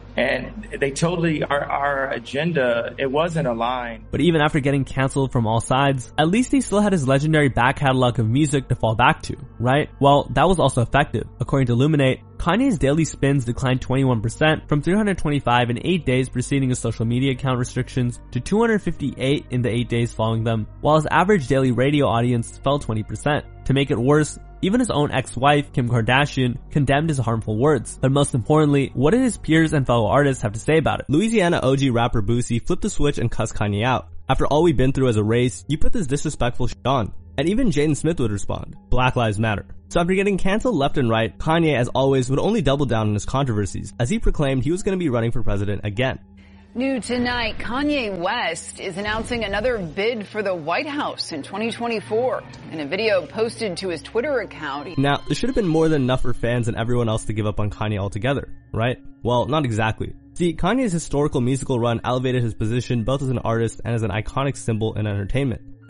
And they totally, our, our agenda, it wasn't aligned. But even after getting canceled from all sides, at least he still had his legendary back catalog of music to fall back to, right? Well, that was also effective. According to Illuminate, Kanye's daily spins declined twenty-one percent from three hundred twenty-five in eight days preceding his social media account restrictions to two hundred fifty-eight in the eight days following them, while his average daily radio audience fell twenty percent. To make it worse, even his own ex-wife, Kim Kardashian, condemned his harmful words. But most importantly, what did his peers and fellow artists have to say about it? Louisiana O G rapper Boosie flipped the switch and cussed Kanye out. After all we've been through as a race, you put this disrespectful shit on. And even Jaden Smith would respond, Black Lives Matter. So after getting cancelled left and right, Kanye, as always, would only double down on his controversies, as he proclaimed he was going to be running for president again. New tonight, Kanye West is announcing another bid for the White House in twenty twenty-four. In a video posted to his Twitter account, he Now, there should have been more than enough for fans and everyone else to give up on Kanye altogether, right? Well, not exactly. See, Kanye's historical musical run elevated his position both as an artist and as an iconic symbol in entertainment.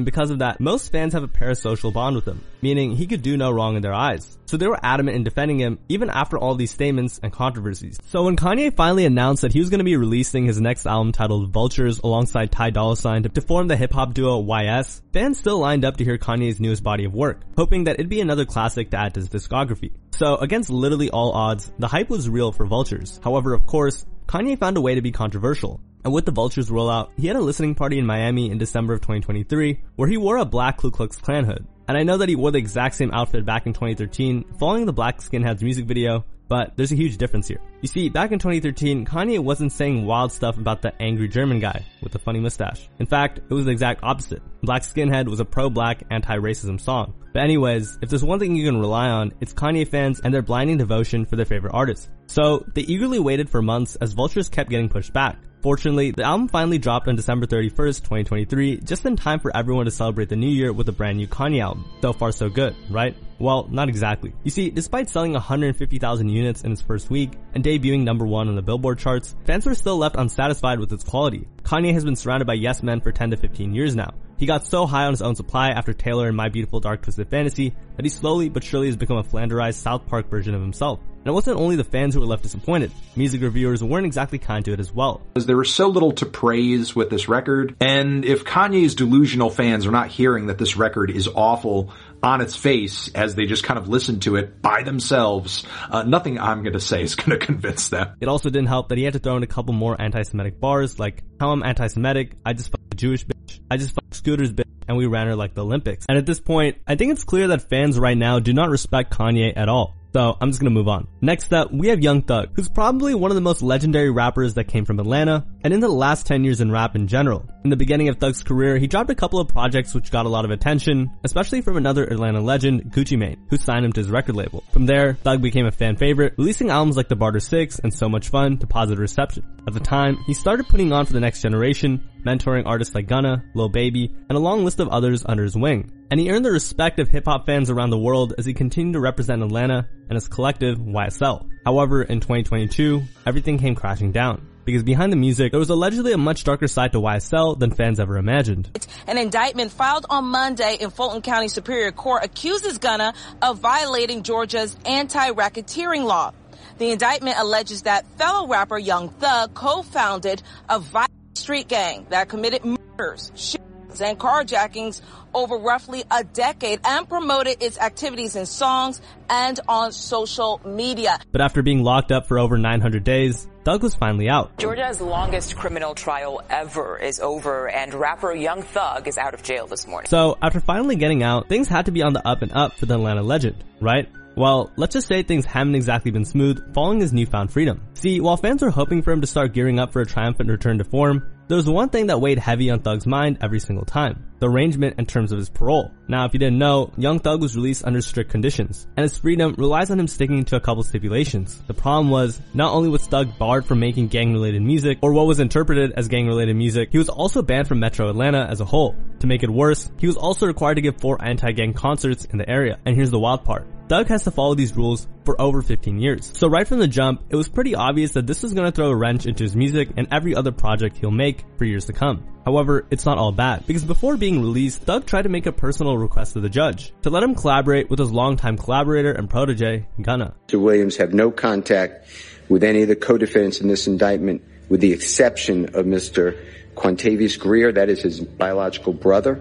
and because of that, most fans have a parasocial bond with him, meaning he could do no wrong in their eyes. So they were adamant in defending him, even after all these statements and controversies. So when Kanye finally announced that he was going to be releasing his next album titled Vultures alongside Ty Dolla $ign to form the hip-hop duo Y S, fans still lined up to hear Kanye's newest body of work, hoping that it'd be another classic to add to his discography. So against literally all odds, the hype was real for Vultures. However, of course, Kanye found a way to be controversial. And with the Vultures rollout, he had a listening party in Miami in December of twenty twenty-three where he wore a black Ku Klux Klan hood. And I know that he wore the exact same outfit back in twenty thirteen following the Black Skinheads music video, but there's a huge difference here. You see, back in twenty thirteen, Kanye wasn't saying wild stuff about the angry German guy with the funny mustache. In fact, it was the exact opposite. Black Skinhead was a pro-black, anti-racism song. But anyways, if there's one thing you can rely on, it's Kanye fans and their blinding devotion for their favorite artist. So, they eagerly waited for months as Vultures kept getting pushed back. Fortunately, the album finally dropped on December thirty-first, twenty twenty-three, just in time for everyone to celebrate the new year with a brand new Kanye album. So far so good, right? Well, not exactly. You see, despite selling one hundred fifty thousand units in its first week and debuting number one on the Billboard charts, fans were still left unsatisfied with its quality. Kanye has been surrounded by yes men for ten to fifteen years now. He got so high on his own supply after Taylor and My Beautiful Dark Twisted Fantasy that he slowly but surely has become a flanderized South Park version of himself. And it wasn't only the fans who were left disappointed. Music reviewers weren't exactly kind to it as well. There was so little to praise with this record, and if Kanye's delusional fans are not hearing that this record is awful on its face as they just kind of listen to it by themselves, uh, nothing I'm going to say is going to convince them. It also didn't help that he had to throw in a couple more anti-Semitic bars like, how I'm anti-Semitic, I just fucked a Jewish bitch, I just fucked Scooter's bitch, and we ran her like the Olympics. And at this point, I think it's clear that fans right now do not respect Kanye at all. So I'm just gonna move on. Next up, we have Young Thug, who's probably one of the most legendary rappers that came from Atlanta, and into the last ten years in rap in general. In the beginning of Thug's career, he dropped a couple of projects which got a lot of attention, especially from another Atlanta legend, Gucci Mane, who signed him to his record label. From there, Thug became a fan favorite, releasing albums like The Barter Six and So Much Fun to positive reception. At the time, he started putting on for the next generation, mentoring artists like Gunna, Lil Baby, and a long list of others under his wing. And he earned the respect of hip-hop fans around the world as he continued to represent Atlanta and his collective, Y S L. However, in twenty twenty-two, everything came crashing down. Because behind the music, there was allegedly a much darker side to Y S L than fans ever imagined. An indictment filed on Monday in Fulton County Superior Court accuses Gunna of violating Georgia's anti-racketeering law. The indictment alleges that fellow rapper Young Thug co-founded a violent street gang that committed murders, shootings, and carjackings over roughly a decade and promoted its activities in songs and on social media. But after being locked up for over nine hundred days, Thug was finally out. Georgia's longest criminal trial ever is over, and rapper Young Thug is out of jail this morning. So, after finally getting out, things had to be on the up and up for the Atlanta legend, right? Well, let's just say things haven't exactly been smooth following his newfound freedom. See, while fans were hoping for him to start gearing up for a triumphant return to form, there was one thing that weighed heavy on Thug's mind every single time: the arrangement in terms of his parole. Now, if you didn't know, Young Thug was released under strict conditions, and his freedom relies on him sticking to a couple stipulations. The problem was, not only was Thug barred from making gang-related music, or what was interpreted as gang-related music, he was also banned from Metro Atlanta as a whole. To make it worse, he was also required to give four anti-gang concerts in the area. And here's the wild part: Thug has to follow these rules for over fifteen years. So right from the jump, it was pretty obvious that this was going to throw a wrench into his music and every other project he'll make for years to come. However, it's not all bad, because before being released, Thug tried to make a personal request to the judge to let him collaborate with his longtime collaborator and protege, Gunna. Mister Williams have no contact with any of the co-defendants in this indictment, with the exception of Mister Quantavious Greer, that is his biological brother,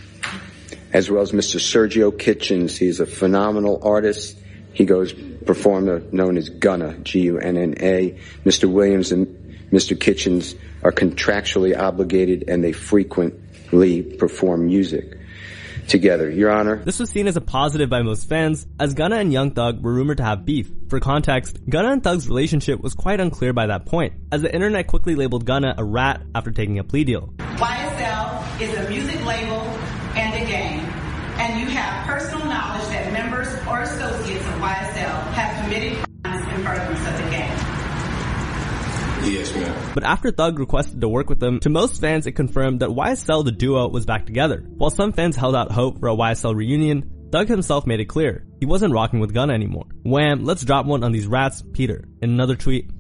as well as Mister Sergio Kitchens. He's a phenomenal artist. He goes, performer known as Gunna, G U N N A. Mister Williams and Mister Kitchens are contractually obligated, and they frequently perform music together. Your Honor. This was seen as a positive by most fans, as Gunna and Young Thug were rumored to have beef. For context, Gunna and Thug's relationship was quite unclear by that point, as the internet quickly labeled Gunna a rat after taking a plea deal. Y S L is a music label and a gang, and you have personal knowledge that members or associates of Y S L have committed crimes in furtherance of the gang. Yes, ma'am. But after Thug requested to work with them, to most fans it confirmed that Y S L the duo was back together. While some fans held out hope for a Y S L reunion, Thug himself made it clear he wasn't rocking with Gunna anymore. Wham, let's drop one on these rats, Peter. In another tweet,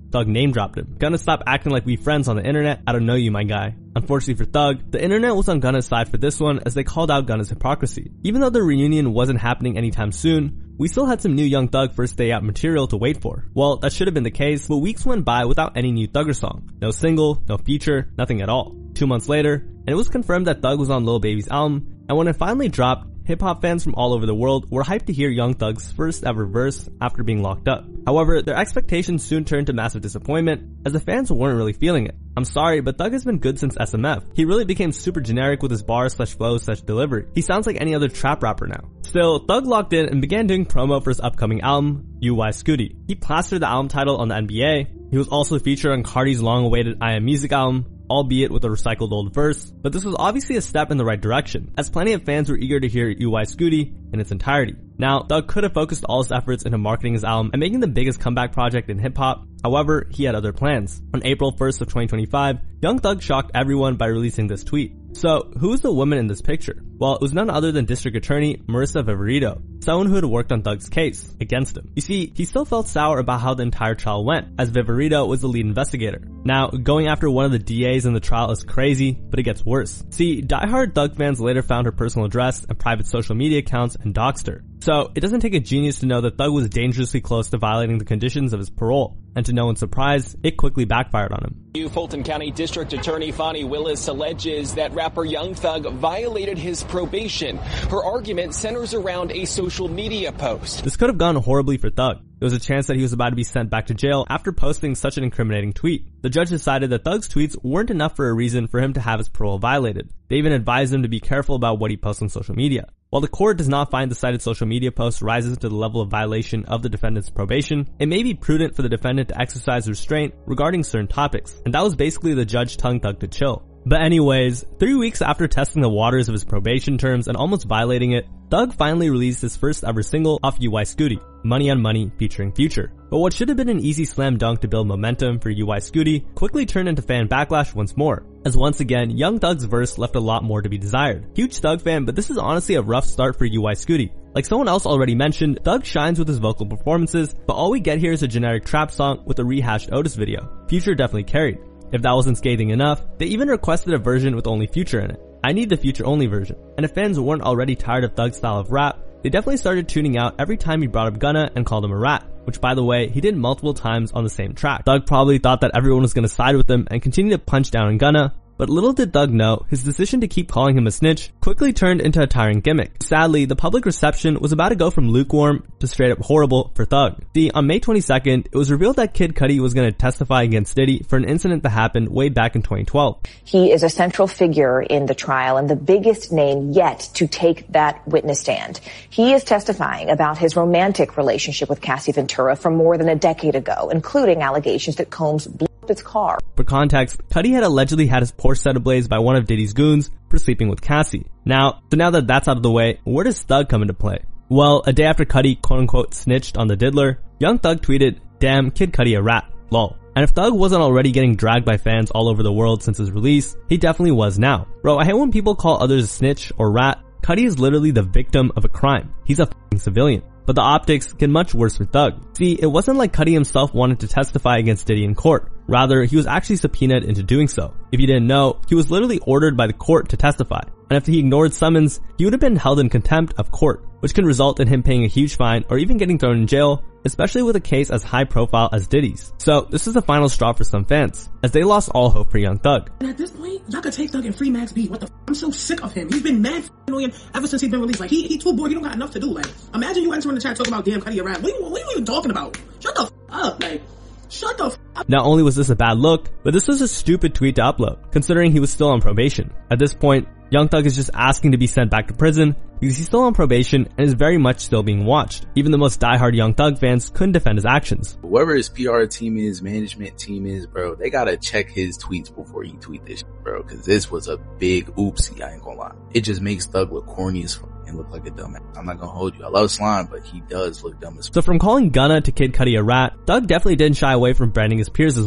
Thug name dropped him. Gunna, stop acting like we friends on the internet. I don't know you, my guy. Unfortunately for Thug, the internet was on Gunna's side for this one as they called out Gunna's hypocrisy. Even though the reunion wasn't happening anytime soon, we still had some new Young Thug first day out material to wait for. Well, that should have been the case, but weeks went by without any new Thugger song. No single, no feature, nothing at all. Two months later, and it was confirmed that Thug was on Lil Baby's album, and when it finally dropped, hip-hop fans from all over the world were hyped to hear Young Thug's first ever verse after being locked up. However, their expectations soon turned to massive disappointment, as the fans weren't really feeling it. I'm sorry, but Thug has been good since S M F. He really became super generic with his bars slash flows slash delivery. He sounds like any other trap rapper now. Still, Thug locked in and began doing promo for his upcoming album, U Y Scooty. He plastered the album title on the N B A. He was also featured on Cardi's long-awaited I Am Music album, albeit with a recycled old verse, but this was obviously a step in the right direction, as plenty of fans were eager to hear U Y Scooty in its entirety. Now, Thug could have focused all his efforts into marketing his album and making the biggest comeback project in hip-hop. However, he had other plans. On April first of twenty twenty-five, Young Thug shocked everyone by releasing this tweet. So, who is the woman in this picture? Well, it was none other than District Attorney Marissa Viverito, someone who had worked on Thug's case against him. You see, he still felt sour about how the entire trial went, as Viverito was the lead investigator. Now, going after one of the D As in the trial is crazy, but it gets worse. See, diehard Thug fans later found her personal address and private social media accounts and doxed her. So, it doesn't take a genius to know that Thug was dangerously close to violating the conditions of his parole. And to no one's surprise, it quickly backfired on him. Fulton County District Attorney Fani Willis alleges that rapper Young Thug violated his probation. Her argument centers around a social media post. This could have gone horribly for Thug. There was a chance that he was about to be sent back to jail after posting such an incriminating tweet. The judge decided that Thug's tweets weren't enough for a reason for him to have his parole violated. They even advised him to be careful about what he posts on social media. While the court does not find the cited social media post rises to the level of violation of the defendant's probation, it may be prudent for the defendant to exercise restraint regarding certain topics, and that was basically the judge telling Thug to chill. But anyways, three weeks after testing the waters of his probation terms and almost violating it, Thug finally released his first ever single off U Y Scooty, Money on Money featuring Future. But what should have been an easy slam dunk to build momentum for U Y Scooty quickly turned into fan backlash once more, as once again, Young Thug's verse left a lot more to be desired. Huge Thug fan, but this is honestly a rough start for U Y Scooty. Like someone else already mentioned, Thug shines with his vocal performances, but all we get here is a generic trap song with a rehashed Otis video. Future definitely carried. If that wasn't scathing enough, they even requested a version with only Future in it. I need the Future only version. And if fans weren't already tired of Thug's style of rap, they definitely started tuning out every time he brought up Gunna and called him a rat, which by the way, he did multiple times on the same track. Thug probably thought that everyone was gonna side with him and continue to punch down on Gunna, but little did Thug know, his decision to keep calling him a snitch quickly turned into a tiring gimmick. Sadly, the public reception was about to go from lukewarm to straight up horrible for Thug. See, on May twenty-second, it was revealed that Kid Cudi was going to testify against Diddy for an incident that happened way back in twenty twelve. He is a central figure in the trial and the biggest name yet to take that witness stand. He is testifying about his romantic relationship with Cassie Ventura from more than a decade ago, including allegations that Combs blew up his car. For context, Cudi had allegedly had his Porsche set ablaze by one of Diddy's goons for sleeping with Cassie. Now, so now that that's out of the way, where does Thug come into play? Well, a day after Cudi quote-unquote snitched on the diddler, Young Thug tweeted, "Damn, Kid Cudi a rat, lol." And if Thug wasn't already getting dragged by fans all over the world since his release, he definitely was now. Bro, I hate when people call others a snitch or rat. Cudi is literally the victim of a crime. He's a f***ing civilian. But the optics get much worse for Thug. See, it wasn't like Cudi himself wanted to testify against Diddy in court. Rather, he was actually subpoenaed into doing so. If you didn't know, he was literally ordered by the court to testify. And if he ignored summons, he would have been held in contempt of court, which can result in him paying a huge fine or even getting thrown in jail, especially with a case as high profile as Diddy's. So this is the final straw for some fans, as they lost all hope for Young Thug. And at this point, y'all could take Thug and free Max B. What the f***? I'm so sick of him. He's been mad f***ing annoying ever since he's been released. Like, he, he too bored. He don't got enough to do. Like, imagine you entering the chat talking about damn Cudi a rat. What, what are you even talking about? Shut the f*** up. Like, shut the f*** up. Not only was this a bad look, but this was a stupid tweet to upload, considering he was still on probation. At this point, Young Thug is just asking to be sent back to prison because he's still on probation and is very much still being watched. Even the most diehard Young Thug fans couldn't defend his actions. Whoever his P R team is, management team is, bro, they gotta check his tweets before he tweet this shit, bro, because this was a big oopsie, I ain't gonna lie. It just makes Thug look corny as fuck and look like a dumbass. I'm not gonna hold you. I love Slime, but he does look dumb as fuck. So from calling Gunna to Kid Cudi a rat, Thug definitely didn't shy away from branding his peers as one.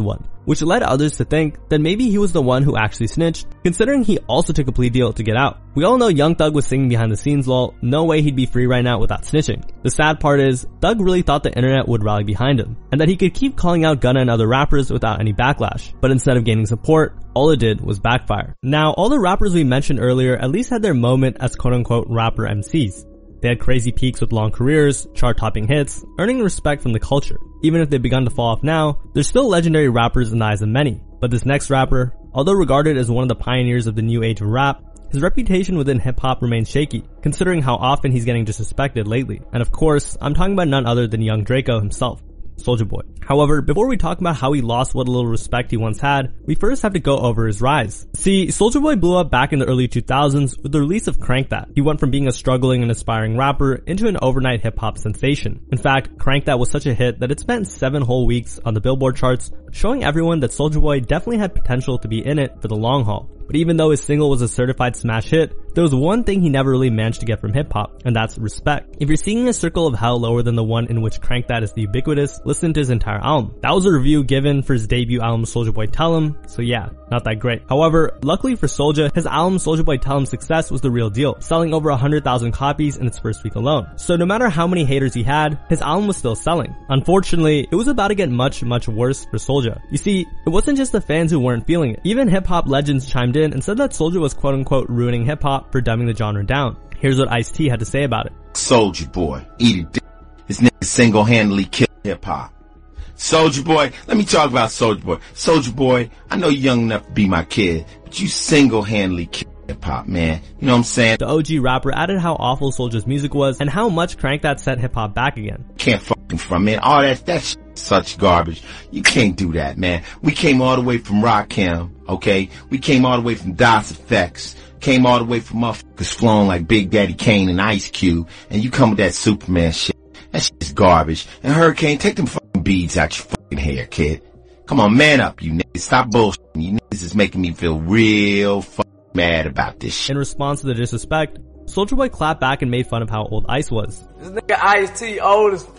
which led others to think that maybe he was the one who actually snitched, considering he also took a plea deal to get out. We all know Young Thug was singing behind the scenes lol, no way he'd be free right now without snitching. The sad part is, Thug really thought the internet would rally behind him, and that he could keep calling out Gunna and other rappers without any backlash. But instead of gaining support, all it did was backfire. Now, all the rappers we mentioned earlier at least had their moment as quote-unquote rapper M Cs. They had crazy peaks with long careers, chart-topping hits, earning respect from the culture. Even if they've begun to fall off now, they're still legendary rappers in the eyes of many. But this next rapper, although regarded as one of the pioneers of the new age of rap, his reputation within hip-hop remains shaky, considering how often he's getting disrespected lately. And of course, I'm talking about none other than young Draco himself, Soulja Boy. However, before we talk about how he lost what little respect he once had, we first have to go over his rise. See, Soulja Boy blew up back in the early two thousands with the release of Crank That. He went from being a struggling and aspiring rapper into an overnight hip-hop sensation. In fact, Crank That was such a hit that it spent seven whole weeks on the Billboard charts, showing everyone that Soulja Boy definitely had potential to be in it for the long haul. But even though his single was a certified smash hit, there was one thing he never really managed to get from hip-hop, and that's respect. If you're seeing a circle of hell lower than the one in which Crank That is the ubiquitous, listen to his entire album. That was a review given for his debut album Soulja Boy Tell 'Em, so yeah, not that great. However, luckily for Soulja, his album Soulja Boy Tell 'Em success was the real deal, selling over one hundred thousand copies in its first week alone. So no matter how many haters he had, his album was still selling. Unfortunately, it was about to get much, much worse for Soulja. You see, it wasn't just the fans who weren't feeling it. Even hip-hop legends chimed in and said that Soulja was quote-unquote ruining hip-hop for dumbing the genre down. Here's what Ice-T had to say about it. Soulja Boy, eat a dick. This nigga single-handedly killed hip-hop. Soulja Boy, let me talk about Soulja Boy. Soulja Boy, I know you're young enough to be my kid, but you single-handedly killed hip-hop, man. You know what I'm saying? The O G rapper added how awful Soulja's music was and how much Crank That set hip-hop back again. Can't fucking from it. All that, that's such garbage. You can't do that, man. We came all the way from Rakim, okay? We came all the way from Das Effects. Came all the way from motherfuckers flowing like Big Daddy Kane and Ice Cube, and you come with that Superman shit. That shit's garbage. And Hurricane, take them fucking beads out your fucking hair, kid. Come on, man up, you niggas. Stop bullshitting. You niggas is making me feel real fucking mad about this shit. In response to the disrespect, Soulja Boy clapped back and made fun of how old Ice was. This nigga Ice-T old as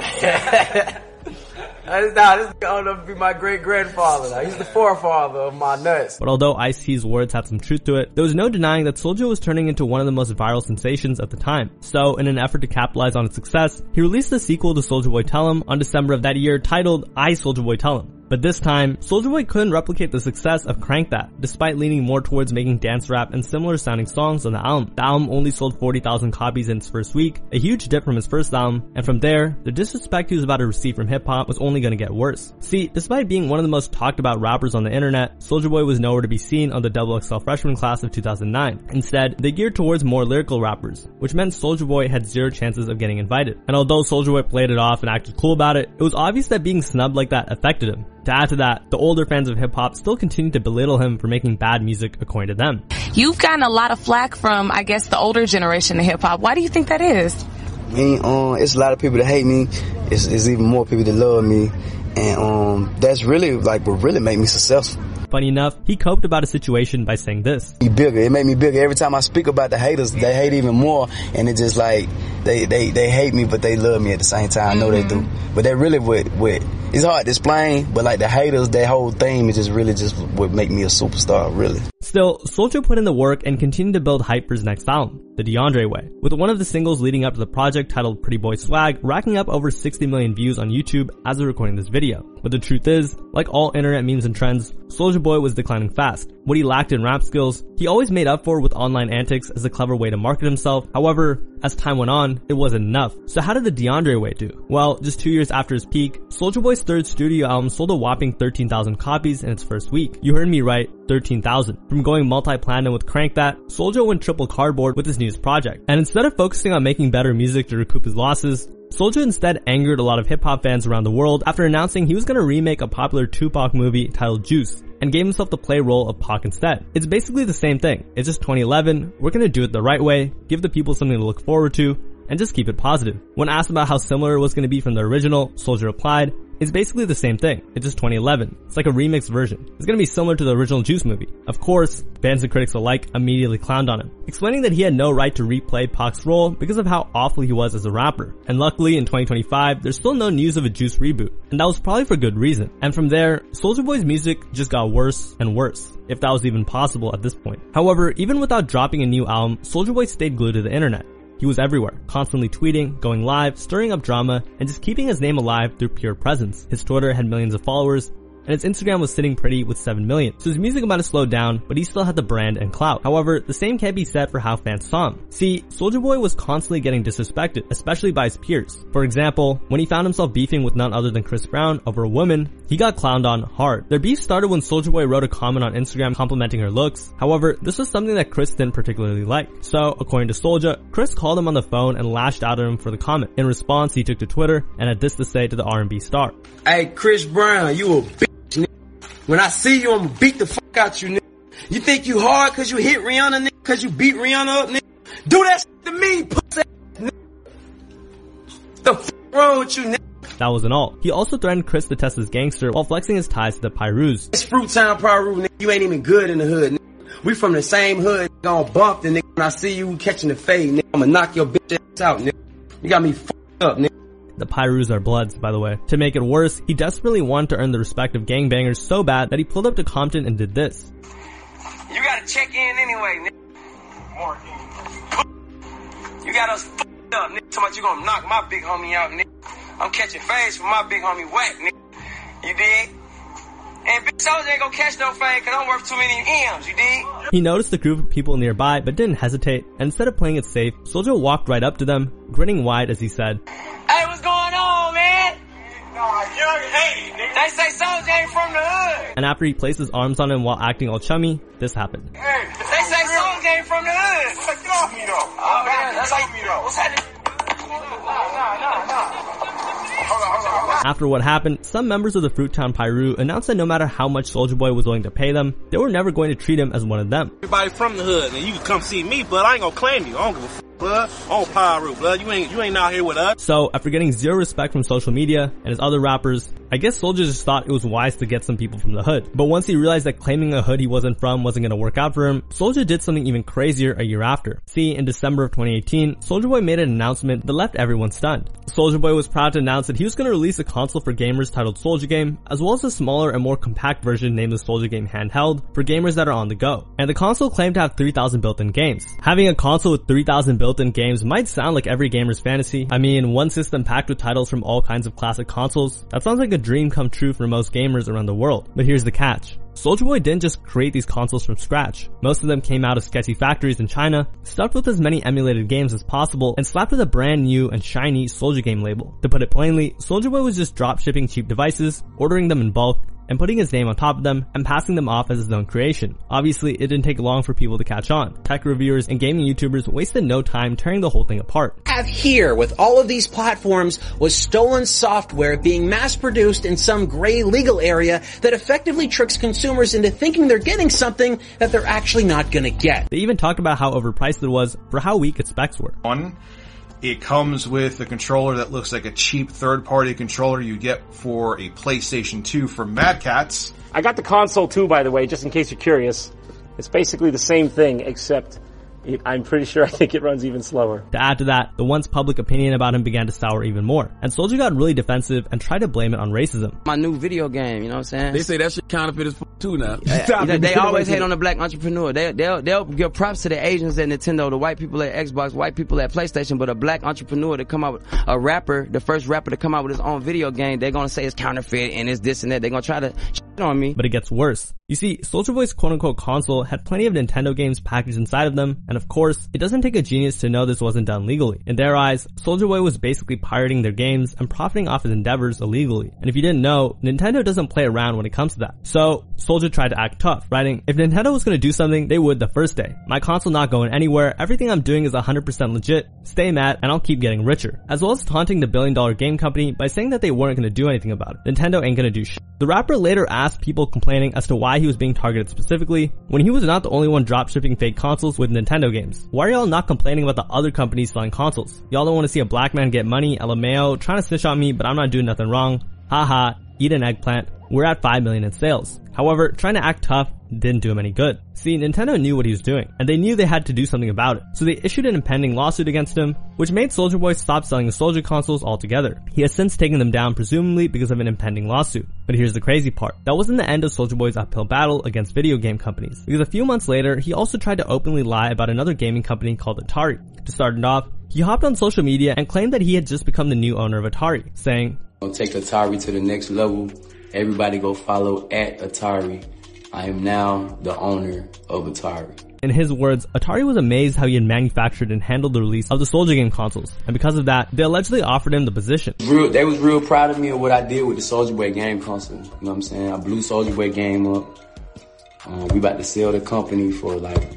fuck. Nah, this nigga old enough to be my great-grandfather. Now. He's the forefather of my nuts. But although Ice-T's words had some truth to it, there was no denying that Soulja was turning into one of the most viral sensations at the time. So, in an effort to capitalize on its success, he released the sequel to Soulja Boy Tell 'Em on December of that year titled I Soulja Boy Tell 'Em. But this time, Soulja Boy couldn't replicate the success of Crank That, despite leaning more towards making dance rap and similar sounding songs on the album. The album only sold forty thousand copies in its first week, a huge dip from his first album, and from there, the disrespect he was about to receive from hip-hop was only gonna get worse. See, despite being one of the most talked about rappers on the internet, Soulja Boy was nowhere to be seen on the Double X L freshman class of two thousand nine. Instead, they geared towards more lyrical rappers, which meant Soulja Boy had zero chances of getting invited. And although Soulja Boy played it off and acted cool about it, it was obvious that being snubbed like that affected him. To add to that, the older fans of hip-hop still continue to belittle him for making bad music according to them. You've gotten a lot of flack from, I guess, the older generation of hip-hop. Why do you think that is? I mean, um, it's a lot of people that hate me. It's, it's even more people that love me. And um, that's really, like, what really made me successful. Funny enough, he coped about a situation by saying this. Be bigger. It made me bigger. Every time I speak about the haters, they hate even more. And it's just like, they, they, they hate me, but they love me at the same time. I know mm-hmm. they do. But they really would, would, it's hard to explain, but like the haters, their whole theme is just really just would make me a superstar, really. Still, Soulja put in the work and continued to build hype for his next album, The DeAndre Way, with one of the singles leading up to the project titled Pretty Boy Swag racking up over sixty million views on YouTube as of recording this video. But the truth is, like all internet memes and trends, Soulja Boy was declining fast. What he lacked in rap skills, he always made up for with online antics as a clever way to market himself. However, as time went on, it wasn't enough. So how did The DeAndre Way do? Well, just two years after his peak, Soulja Boy's third studio album sold a whopping thirteen thousand copies in its first week. You heard me right, thirteen thousand. From going multi-platinum with Crank That, Soulja went triple cardboard with his newest project. And instead of focusing on making better music to recoup his losses, Soulja instead angered a lot of hip-hop fans around the world after announcing he was going to remake a popular Tupac movie titled Juice, and gave himself the play role of Pac instead. It's basically the same thing. It's just twenty eleven, we're going to do it the right way, give the people something to look forward to, and just keep it positive. When asked about how similar it was going to be from the original, Soulja replied, "It's basically the same thing. It's just twenty eleven. It's like a remixed version. It's gonna be similar to the original Juice movie." Of course, fans and critics alike immediately clowned on him, explaining that he had no right to replay Pac's role because of how awful he was as a rapper. And luckily, in twenty twenty-five, there's still no news of a Juice reboot, and that was probably for good reason. And from there, Soulja Boy's music just got worse and worse, if that was even possible at this point. However, even without dropping a new album, Soulja Boy stayed glued to the internet. He was everywhere, constantly tweeting, going live, stirring up drama, and just keeping his name alive through pure presence. His Twitter had millions of followers, and his Instagram was sitting pretty with seven million. So his music might have slowed down, but he still had the brand and clout. However, the same can't be said for how fans saw him. See, Soulja Boy was constantly getting disrespected, especially by his peers. For example, when he found himself beefing with none other than Chris Brown over a woman, he got clowned on hard. Their beef started when Soulja Boy wrote a comment on Instagram complimenting her looks. However, this was something that Chris didn't particularly like. So, according to Soulja, Chris called him on the phone and lashed out at him for the comment. In response, he took to Twitter and had this to say to the R and B star. "Hey, Chris Brown, you a bitch, nigga. When I see you, I'm gonna beat the fuck out you, nigga. You think you hard cause you hit Rihanna, nigga? Cause you beat Rihanna up, nigga? Do that shit to me, pussy, nigga. The fuck wrong with you, nigga?" That wasn't all. He also threatened Chris to test his gangster while flexing his ties to the Pyrus. "It's Fruit Town Pyru, nigga. You ain't even good in the hood, nigga. We from the same hood, nigga. On bump the nigga. When I see you catching the fade, nigga, I'ma knock your bitch ass out, nigga. You got me fucked up, nigga." The Pyrus are Bloods, by the way. To make it worse, he desperately wanted to earn the respect of gangbangers so bad that he pulled up to Compton and did this. "You gotta check in anyway, nigga. You got us fucked up, nigga. Talking about you gonna knock my big homie out, nigga. I'm catching fades from my big homie Whack, nigga. You dig? And bitch, Soulja ain't gonna catch no fade cause I'm worth too many M's, you dig?" He noticed the group of people nearby but didn't hesitate, and instead of playing it safe, Soulja walked right up to them, grinning wide as he said, "Hey, what's going on, man? They say Soulja ain't from the hood." And after he placed his arms on him while acting all chummy, this happened. Hey, they say Soulja ain't from the hood. Get off me though. Oh man, that's like me though. What's happening? Nah, nah, nah, nah. After what happened, some members of the Fruittown Pyru announced that no matter how much Soulja Boy was willing to pay them, they were never going to treat him as one of them. "Everybody from the hood, and you can come see me, but I ain't gonna claim you. I don't give a f***, blood. I don't Pyru, blood. You ain't, you ain't out here with us." So, after getting zero respect from social media and his other rappers, I guess Soulja just thought it was wise to get some people from the hood. But once he realized that claiming a hood he wasn't from wasn't gonna work out for him, Soulja did something even crazier a year after. See, in December of twenty eighteen, Soulja Boy made an announcement that left everyone stunned. Soulja Boy was proud to announce that he was gonna release a console for gamers titled Soulja Game, as well as a smaller and more compact version named the Soulja Game Handheld for gamers that are on the go. And the console claimed to have three thousand built-in games. Having a console with three thousand built-in games might sound like every gamer's fantasy. I mean, one system packed with titles from all kinds of classic consoles. That sounds like a dream come true for most gamers around the world. But here's the catch. Soulja Boy didn't just create these consoles from scratch. Most of them came out of sketchy factories in China, stuffed with as many emulated games as possible, and slapped with a brand new and shiny Soulja Game label. To put it plainly, Soulja Boy was just drop shipping cheap devices, ordering them in bulk, and putting his name on top of them and passing them off as his own creation. Obviously, it didn't take long for people to catch on. Tech reviewers and gaming YouTubers wasted no time tearing the whole thing apart. Have here with all of these platforms was stolen software being mass produced in some gray legal area that effectively tricks consumers into thinking they're getting something that they're actually not gonna get. They even talked about how overpriced it was for how weak its specs were. One, it comes with a controller that looks like a cheap third-party controller you get for a PlayStation two from Mad Catz. I got the console too, by the way, just in case you're curious. It's basically the same thing, except it, I'm pretty sure I think it runs even slower. To add to that, the once public opinion about him began to sour even more, and Soulja got really defensive and tried to blame it on racism. My new video game, you know what I'm saying? They say that shit counterfeit as f*** too now. Yeah, they, they always hate on the black entrepreneur. They, they'll, they'll give props to the Asians at Nintendo, the white people at Xbox, white people at PlayStation, but a black entrepreneur to come out with a rapper, the first rapper to come out with his own video game, they're gonna say it's counterfeit and it's this and that. They're gonna try to shit on me. But it gets worse. You see, Soulja Boy's quote-unquote console had plenty of Nintendo games packaged inside of them, and of course, it doesn't take a genius to know this wasn't done legally. In their eyes, Soulja Boy was basically pirating their games and profiting off his endeavors illegally. And if you didn't know, Nintendo doesn't play around when it comes to that. So, Soulja tried to act tough, writing, "If Nintendo was gonna do something, they would the first day. My console not going anywhere, everything I'm doing is one hundred percent legit, stay mad, and I'll keep getting richer." As well as taunting the billion dollar game company by saying that they weren't gonna do anything about it. Nintendo ain't gonna do shit. The rapper later asked asked people complaining as to why he was being targeted specifically, when he was not the only one dropshipping fake consoles with Nintendo games. Why are y'all not complaining about the other companies selling consoles? Y'all don't want to see a black man get money, L M A O, trying to snitch on me, but I'm not doing nothing wrong. Haha, eat an eggplant. We're at five million in sales. However, trying to act tough didn't do him any good. See, Nintendo knew what he was doing, and they knew they had to do something about it. So they issued an impending lawsuit against him, which made Soulja Boy stop selling the Soulja consoles altogether. He has since taken them down, presumably because of an impending lawsuit. But here's the crazy part. That wasn't the end of Soulja Boy's uphill battle against video game companies, because a few months later, he also tried to openly lie about another gaming company called Atari. To start it off, he hopped on social media and claimed that he had just become the new owner of Atari, saying, "I'll take Atari to the next level. Everybody go follow at Atari. I am now the owner of Atari." In his words, Atari was amazed how he had manufactured and handled the release of the Soulja game consoles, and because of that, they allegedly offered him the position. Real, they was real proud of me of what I did with the Soulja Boy game console. You know what I'm saying? I blew Soulja Boy game up. Um, we about to sell the company for like,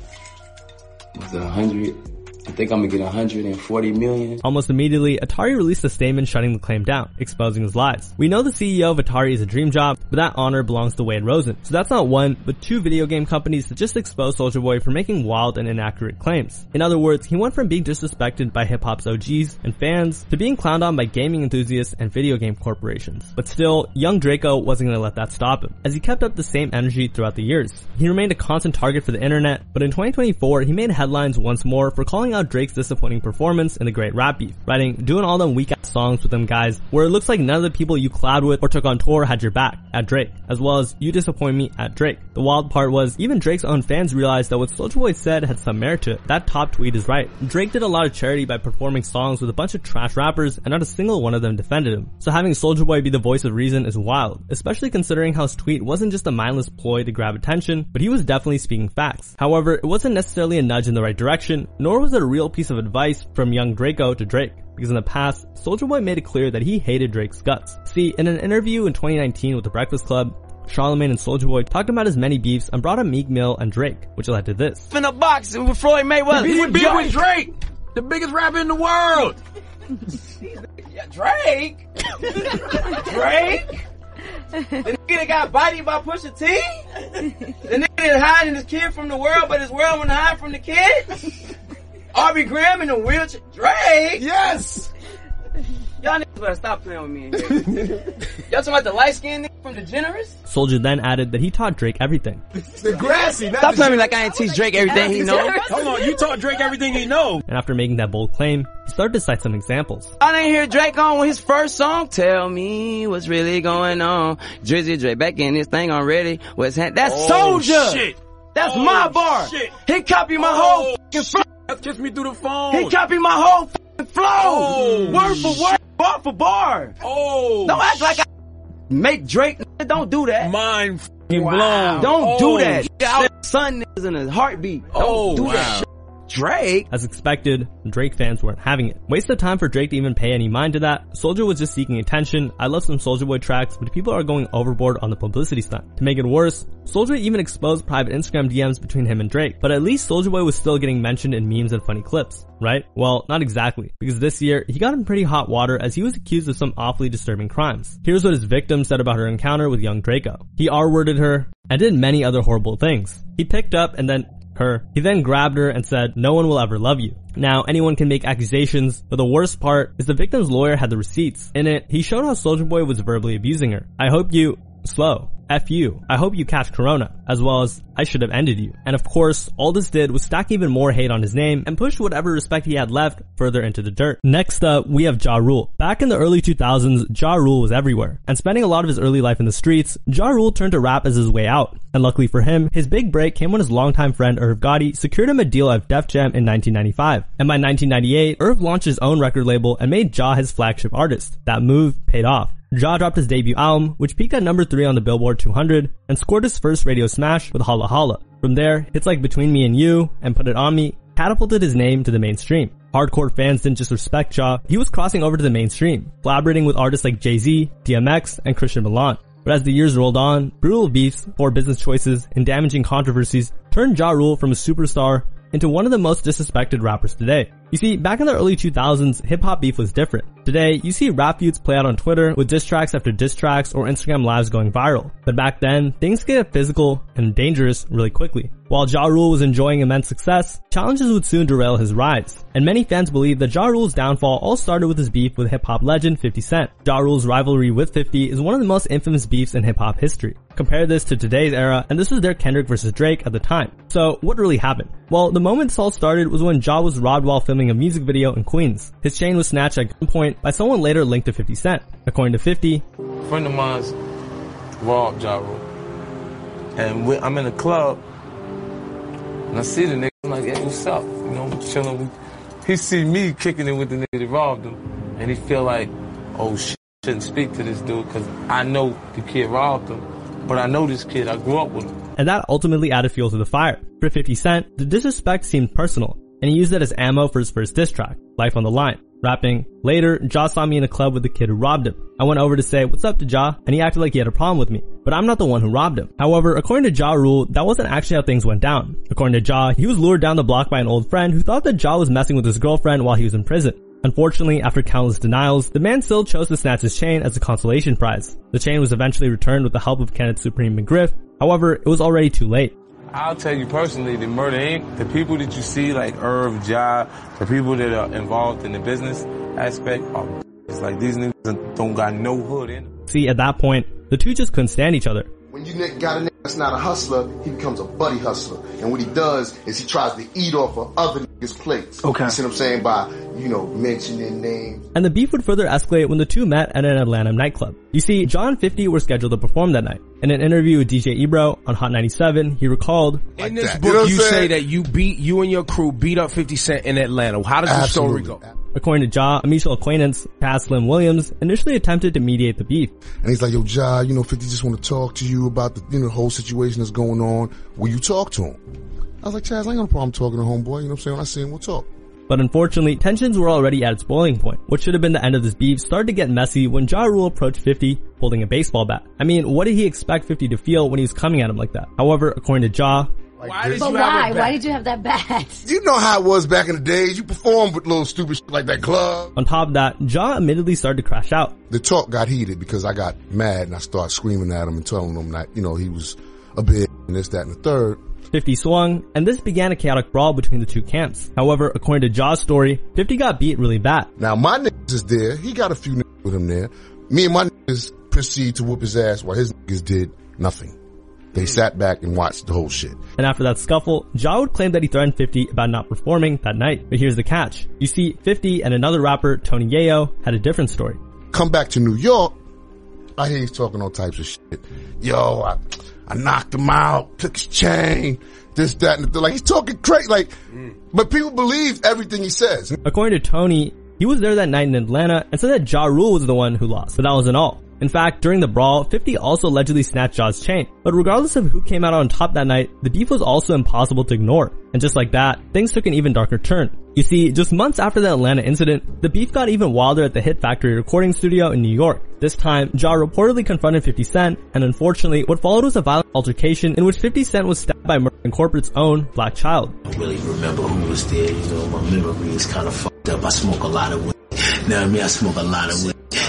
was it a hundred? I think I'm gonna get one hundred forty million. Almost immediately, Atari released a statement shutting the claim down, exposing his lies. We know the C E O of Atari is a dream job, but that honor belongs to Wade Rosen. So that's not one, but two video game companies that just exposed Soulja Boy for making wild and inaccurate claims. In other words, he went from being disrespected by hip-hop's O Gs and fans to being clowned on by gaming enthusiasts and video game corporations. But still, young Draco wasn't gonna let that stop him, as he kept up the same energy throughout the years. He remained a constant target for the internet, but in twenty twenty-four, he made headlines once more for calling out Drake's disappointing performance in the Great Rap Beef, writing, "Doing all them weak ass songs with them guys where it looks like none of the people you collabed with or took on tour had your back," at Drake, as well as "You disappoint me" at Drake. The wild part was, even Drake's own fans realized that what Soulja Boy said had some merit to it. That top tweet is right. Drake did a lot of charity by performing songs with a bunch of trash rappers, and not a single one of them defended him. So having Soulja Boy be the voice of reason is wild, especially considering how his tweet wasn't just a mindless ploy to grab attention, but he was definitely speaking facts. However, it wasn't necessarily a nudge in the right direction, nor was it a real piece of advice from young Draco to Drake, because in the past, Soulja Boy made it clear that he hated Drake's guts. See, in an interview in twenty nineteen with The Breakfast Club, Charlamagne and Soulja Boy talked about his many beefs and brought up Meek Mill and Drake, which led to this. In a box with Floyd Mayweather. He beef with Drake, the biggest rapper in the world. Yeah, Drake? Drake? The nigga that got bodied by Pusha T? The nigga that hiding his kid from the world, but his world wouldn't hide from the kid? Aubrey Graham in a wheelchair? Drake? Yes! Y'all niggas better stop playing with me in here. Y'all talking about the light-skinned nigga from DeGeneres? Soulja then added that he taught Drake everything. The grassy. Stop playing me like I ain't teach Drake everything he knows. Hold on, you taught Drake everything he knows. And after making that bold claim, he started to cite some examples. I didn't hear Drake on with his first song. Tell me what's really going on. Drizzy Drake back in this thing already. What's hand? That's oh, Soulja. Shit. That's oh, my bar. Shit. He copied my oh, whole fucking flow. Kiss me through the phone. He copied my whole fucking flow. Oh, word for word, bar for bar. Oh, don't act like I make Drake. Don't do that. Mind f***ing wow. blown. Don't oh, do that. Our son is in a heartbeat. Don't oh, do wow. that shit. Drake? As expected, Drake fans weren't having it. Waste of time for Drake to even pay any mind to that. Soulja was just seeking attention. I love some Soulja Boy tracks, but people are going overboard on the publicity stunt. To make it worse, Soulja even exposed private Instagram D Ms between him and Drake. But at least Soulja Boy was still getting mentioned in memes and funny clips, right? Well, not exactly, because this year, he got in pretty hot water as he was accused of some awfully disturbing crimes. Here's what his victim said about her encounter with young Draco. He R-worded her and did many other horrible things. He picked up and then her. He then grabbed her and said, "No one will ever love you." Now, anyone can make accusations, but the worst part is the victim's lawyer had the receipts. In it, he showed how Soulja Boy was verbally abusing her. "I hope you..." slow. F you. I hope you catch corona. As well as, "I should have ended you." And of course, all this did was stack even more hate on his name and push whatever respect he had left further into the dirt. Next up, we have Ja Rule. Back in the early two thousands, Ja Rule was everywhere. And spending a lot of his early life in the streets, Ja Rule turned to rap as his way out. And luckily for him, his big break came when his longtime friend Irv Gotti secured him a deal at Def Jam in nineteen ninety-five. And by nineteen ninety-eight, Irv launched his own record label and made Ja his flagship artist. That move paid off. Ja dropped his debut album, which peaked at number three on the Billboard two hundred, and scored his first radio smash with Holla Holla. From there, hits like Between Me and You and Put It On Me catapulted his name to the mainstream. Hardcore fans didn't just respect Ja, he was crossing over to the mainstream, collaborating with artists like Jay-Z, D M X, and Christian Milan. But as the years rolled on, brutal beefs, poor business choices, and damaging controversies turned Ja Rule from a superstar into one of the most disrespected rappers today. You see, back in the early two thousands, hip-hop beef was different. Today, you see rap feuds play out on Twitter with diss tracks after diss tracks or Instagram lives going viral. But back then, things get physical and dangerous really quickly. While Ja Rule was enjoying immense success, challenges would soon derail his rise. And many fans believe that Ja Rule's downfall all started with his beef with hip-hop legend fifty Cent. Ja Rule's rivalry with fifty is one of the most infamous beefs in hip-hop history. Compare this to today's era, and this was their Kendrick versus Drake at the time. So, what really happened? Well, the moment this all started was when Ja was robbed while filming a music video in Queens. His chain was snatched at gunpoint by someone later linked to fifty Cent. According to fifty, a friend of mine's robbed Ja Rule. And we, I'm in a club, and I see the nigga, I'm like, hey, what's up? You know, I'm chilling. He see me kicking it with the nigga that robbed him, and he feel like, oh shit, I shouldn't speak to this dude, cause I know the kid robbed him, but I know this kid, I grew up with him. And that ultimately added fuel to the fire. For fifty Cent, the disrespect seemed personal, and he used it as ammo for his first diss track, Life on the Line. Rapping, later, Ja saw me in a club with the kid who robbed him. I went over to say, what's up to Ja? And he acted like he had a problem with me. But I'm not the one who robbed him. However, according to Ja Rule, that wasn't actually how things went down. According to Ja, he was lured down the block by an old friend who thought that Ja was messing with his girlfriend while he was in prison. Unfortunately, after countless denials, the man still chose to snatch his chain as a consolation prize. The chain was eventually returned with the help of Kenneth Supreme McGriff. However, it was already too late. I'll tell you personally, the Murder Incorporated, the people that you see like Irv, Ja, the people that are involved in the business aspect are it's like these niggas don't got no hood in them. See, at that point, the two just couldn't stand each other. When you got a nigga that's not a hustler, he becomes a buddy hustler. And what he does is he tries to eat off of other niggas' plates. Okay. You see what I'm saying? By, you know, mentioning names. And the beef would further escalate when the two met at an Atlanta nightclub. You see, Ja and fifty were scheduled to perform that night. In an interview with D J Ebro on Hot ninety-seven, he recalled, in this book, you, know you say that you beat, you and your crew beat up fifty Cent in Atlanta. How does the story go? According to Ja, a mutual acquaintance, Cass Slim Williams, initially attempted to mediate the beef. And he's like, yo, Ja, you know, fifty just want to talk to you about the, you know, the whole situation that's going on. Will you talk to him? I was like, Chaz, I ain't got no problem talking to homeboy. You know what I'm saying? When I see him, we'll talk. But unfortunately, tensions were already at its boiling point. What should have been the end of this beef started to get messy when Ja Rule approached fifty holding a baseball bat. I mean, what did he expect fifty to feel when he was coming at him like that? However, according to Ja, Like why did but you why? have Why did you have that bat? You know how it was back in the days. You performed with little stupid shit like that club. On top of that, Ja admittedly started to crash out. The talk got heated because I got mad and I started screaming at him and telling him that, you know, he was a bitch and this, that, and the third. fifty swung, and this began a chaotic brawl between the two camps. However, according to Ja's story, fifty got beat really bad. Now my niggas is there. He got a few niggas with him there. Me and my niggas proceed to whoop his ass while his niggas did nothing. They sat back and watched the whole shit. And after that scuffle, Ja would claim that he threatened fifty about not performing that night. But here's the catch. You see, fifty and another rapper, Tony Yayo, had a different story. Come back to New York, I hear he's talking all types of shit. Yo, I, I knocked him out, took his chain, this, that, and the, like he's talking crazy, like, mm. but people believe everything he says. According to Tony, he was there that night in Atlanta and said that Ja Rule was the one who lost, but that wasn't all. In fact, during the brawl, fifty also allegedly snatched Ja's chain. But regardless of who came out on top that night, the beef was also impossible to ignore. And just like that, things took an even darker turn. You see, just months after the Atlanta incident, the beef got even wilder at the Hit Factory recording studio in New York. This time, Ja reportedly confronted fifty Cent, and unfortunately, what followed was a violent altercation in which fifty Cent was stabbed by Murder Incorporated's own Black Child. I don't really remember who was there, you know, my memory is kind of fucked up. I smoke a lot of weed. You know what I mean? I smoke a lot of weed.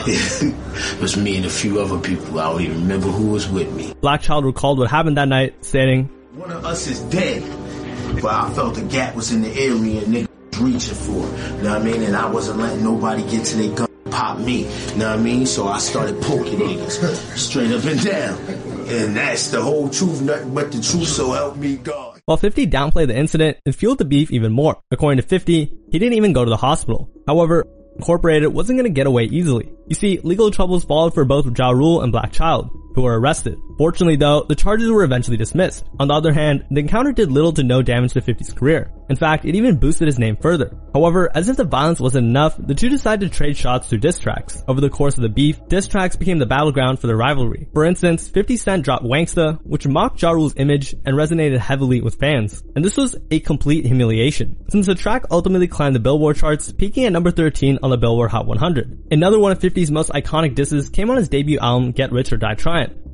It was me and a few other people. I don't even remember who was with me. Black Child recalled what happened that night, stating, one of us is dead, but I felt the gap was in the area and niggas was reaching for it. You know what I mean? And I wasn't letting nobody get to their gun and pop me. You know what I mean? So I started poking niggas straight up and down. And that's the whole truth, nothing but the truth, so help me God. While fifty downplayed the incident, it fueled the beef even more. According to fifty, he didn't even go to the hospital. However, Incorporated wasn't going to get away easily. You see, legal troubles followed for both Ja Rule and Black Child, who were arrested. Fortunately though, the charges were eventually dismissed. On the other hand, the encounter did little to no damage to fifty's career. In fact, it even boosted his name further. However, as if the violence wasn't enough, the two decided to trade shots through diss tracks. Over the course of the beef, diss tracks became the battleground for their rivalry. For instance, fifty Cent dropped Wanksta, which mocked Ja Rule's image and resonated heavily with fans. And this was a complete humiliation, since the track ultimately climbed the Billboard charts, peaking at number thirteen on the Billboard Hot one hundred. Another one of fifty's most iconic disses came on his debut album, Get Rich or Die Tryin'.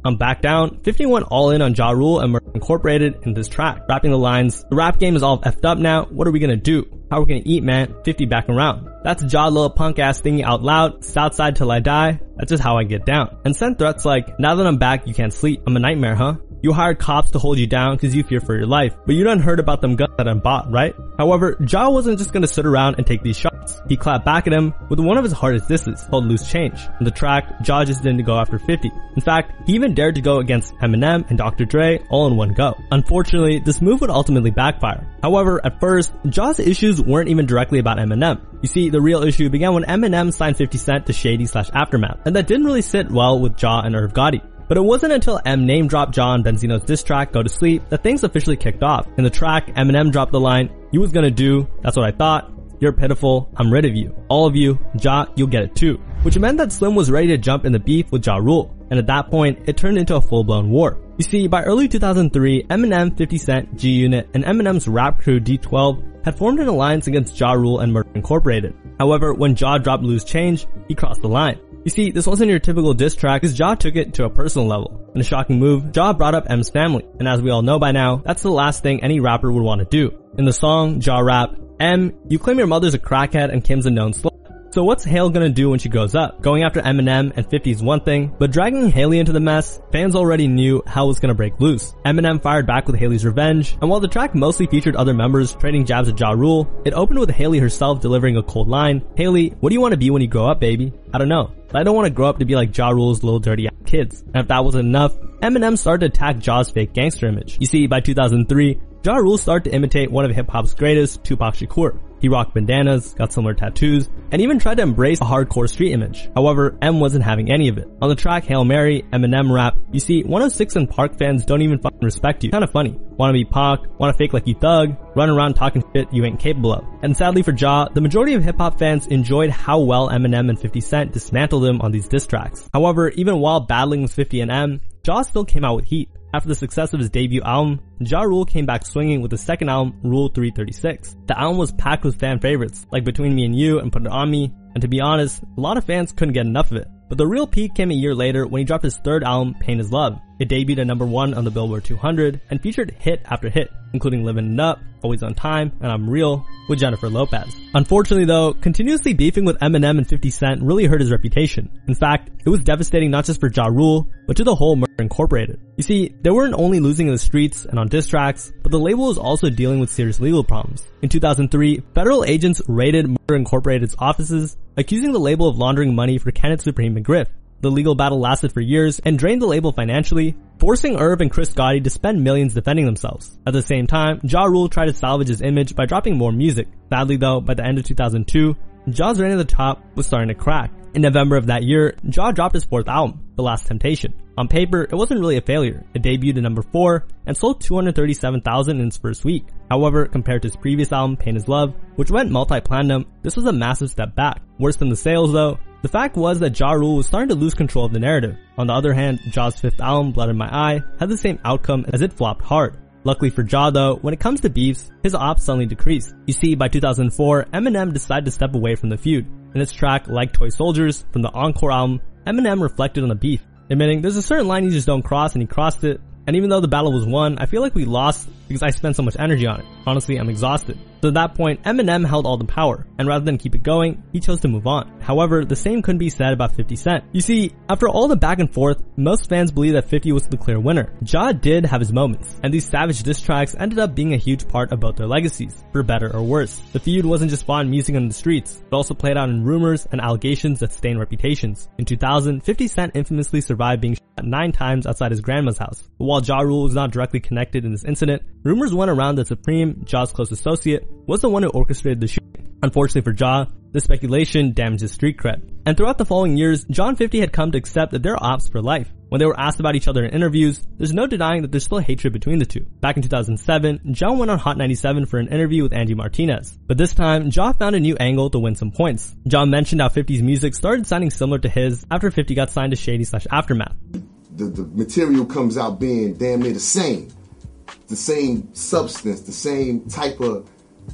On Back Down, fifty went all in on Ja Rule and Murder Incorporated in this track, rapping the lines, "The rap game is all effed up now, what are we gonna do? How we gonna eat, man? fifty back around. That's Ja little punk ass thingy out loud, Southside till I die, that's just how I get down." And sent threats like, "Now that I'm back, you can't sleep. I'm a nightmare, huh? You hired cops to hold you down cause you fear for your life, but you done heard about them guns that I bought, right?" However, Ja wasn't just gonna sit around and take these shots. He clapped back at him with one of his hardest disses, called Loose Change. In the track, Ja just didn't go after fifty. In fact, he even dared to go against Eminem and Doctor Dre all in one go. Unfortunately, this move would ultimately backfire. However, at first, Ja's issues weren't even directly about Eminem. You see, the real issue began when Eminem signed fifty Cent to Shady slash Aftermath, and that didn't really sit well with Ja and Irv Gotti. But it wasn't until M name dropped Ja on Benzino's diss track, Go to Sleep, that things officially kicked off. In the track, Eminem dropped the line, "You was gonna do, that's what I thought, you're pitiful, I'm rid of you. All of you, Ja, you'll get it too." Which meant that Slim was ready to jump in the beef with Ja Rule. And at that point, it turned into a full-blown war. You see, by early two thousand three, Eminem, fifty Cent, G-Unit, and Eminem's rap crew D twelve had formed an alliance against Ja Rule and Murder Incorporated. However, when Ja dropped Loose Change, he crossed the line. You see, this wasn't your typical diss track because Ja took it to a personal level. In a shocking move, Ja brought up M's family, and as we all know by now, that's the last thing any rapper would want to do. In the song, Ja rapped, "M, you claim your mother's a crackhead and Kim's a known slut. So what's Hale gonna do when she grows up?" Going after Eminem and fifty is one thing, but dragging Haley into the mess, fans already knew Hell was gonna break loose. Eminem fired back with Haley's Revenge, and while the track mostly featured other members trading jabs at Ja Rule, it opened with Haley herself delivering a cold line, "Haley, what do you want to be when you grow up, baby? I don't know. But I don't want to grow up to be like Ja Rule's little dirty ass kids." And if that wasn't enough, Eminem started to attack Ja's fake gangster image. You see, by two thousand three, Ja Rule started to imitate one of hip-hop's greatest, Tupac Shakur. He rocked bandanas, got similar tattoos, and even tried to embrace a hardcore street image. However, M wasn't having any of it. On the track Hail Mary, Eminem rapped, "You see, one oh six and Park fans don't even fucking respect you. Kinda funny. Wanna be Pac, wanna fake like you thug, run around talking shit you ain't capable of." And sadly for Ja, the majority of hip-hop fans enjoyed how well Eminem and fifty Cent dismantled him on these diss tracks. However, even while battling with fifty and M, Ja still came out with heat. After the success of his debut album, Ja Rule came back swinging with his second album, Rule three thirty-six. The album was packed with fan favorites, like Between Me and You and Put It On Me, and to be honest, a lot of fans couldn't get enough of it. But the real peak came a year later when he dropped his third album, Pain Is Love. It debuted at number one on the Billboard two hundred and featured hit after hit, including Livin' It Up, Always on Time, and I'm Real with Jennifer Lopez. Unfortunately though, continuously beefing with Eminem and fifty Cent really hurt his reputation. In fact, it was devastating not just for Ja Rule, but to the whole Murder Incorporated. You see, they weren't only losing in the streets and on diss tracks, but the label was also dealing with serious legal problems. In two thousand three, federal agents raided Murder Incorporated's offices, accusing the label of laundering money for Kenneth Supreme McGriff. The legal battle lasted for years and drained the label financially, forcing Irv and Chris Gotti to spend millions defending themselves. At the same time, Ja Rule tried to salvage his image by dropping more music. Sadly though, by the end of two thousand two, Ja's reign at the top was starting to crack. In November of that year, Ja dropped his fourth album, The Last Temptation. On paper, it wasn't really a failure. It debuted at number four and sold two hundred thirty-seven thousand in its first week. However, compared to his previous album, Pain Is Love, which went multi-platinum, this was a massive step back. Worse than the sales though, the fact was that Ja Rule was starting to lose control of the narrative. On the other hand, Ja's fifth album, Blood in My Eye, had the same outcome as it flopped hard. Luckily for Ja though, when it comes to beefs, his ops suddenly decreased. You see, by two thousand four, Eminem decided to step away from the feud. In its track, Like Toy Soldiers, from the Encore album, Eminem reflected on the beef, admitting there's a certain line you just don't cross, and he crossed it. And even though the battle was won, I feel like we lost because I spent so much energy on it. Honestly, I'm exhausted. So at that point, Eminem held all the power, and rather than keep it going, he chose to move on. However, the same couldn't be said about fifty Cent. You see, after all the back and forth, most fans believe that fifty was the clear winner. Ja did have his moments, and these savage diss tracks ended up being a huge part of both their legacies, for better or worse. The feud wasn't just fun music on the streets, it also played out in rumors and allegations that stained reputations. In two thousand, fifty Cent infamously survived being shot nine times outside his grandma's house. But while Ja Rule was not directly connected in this incident, rumors went around that Supreme, Ja's close associate, was the one who orchestrated the shooting. Unfortunately for Ja, the speculation damaged his street cred. And throughout the following years, Ja and fifty had come to accept that they're ops for life. When they were asked about each other in interviews, there's no denying that there's still hatred between the two. Back in two thousand seven, Ja went on Hot ninety-seven for an interview with Angie Martinez. But this time, Ja found a new angle to win some points. Ja mentioned how fifty's music started sounding similar to his after fifty got signed to Shady slash Aftermath. The, the material comes out being damn near the same. The same substance, the same type of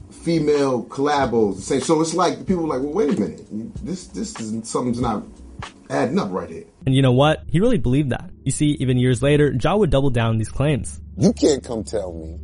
female collabos, the same. So it's like, people are like, well, wait a minute. This, this is, something's not adding up right here. And you know what? he really believed that. You see, even years later, Ja would double down on these claims. You can't come tell me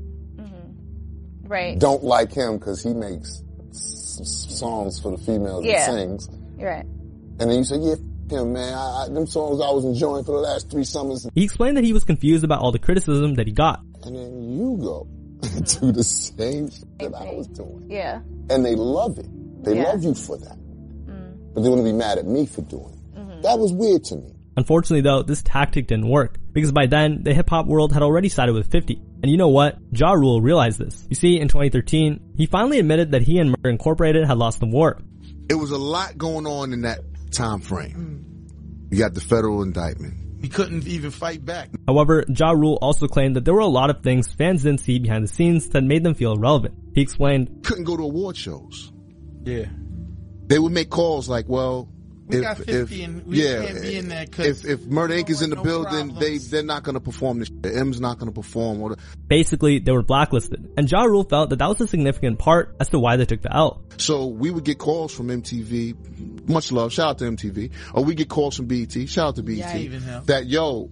Mm-hmm. Right. don't like him because he makes s- s- songs for the females Yeah. and sings. You're right. And then you say, yeah, f- him, man. I, I, them songs I was enjoying for the last three summers. He explained that he was confused about all the criticism that he got. And then you go do the same shit that I was doing. Yeah. And they love it. They Yeah. love you for that. But they want to be mad at me for doing it. That was weird to me. Unfortunately though, this tactic didn't work, because by then, the hip-hop world had already sided with fifty. And you know what? Ja Rule realized this. You see, in twenty thirteen, he finally admitted that he and Murder Incorporated had lost the war. It was a lot going on in that time frame. You got the federal indictment. He couldn't even fight back. However, Ja Rule also claimed that there were a lot of things fans didn't see behind the scenes that made them feel irrelevant. He explained, couldn't go to award shows. Yeah. They would make calls like, well, We if, got fifty if, and we yeah, can't be in there 'cause if, if Murder Incorporated is in the no building, problems. they, they're not going to perform this shit. M's not going to perform. Or the, basically, they were blacklisted. And Ja Rule felt that that was a significant part as to why they took the L. So we would get calls from M T V, much love, shout out to M T V, or we get calls from B E T, shout out to B E T, Yeah, even him. that, yo,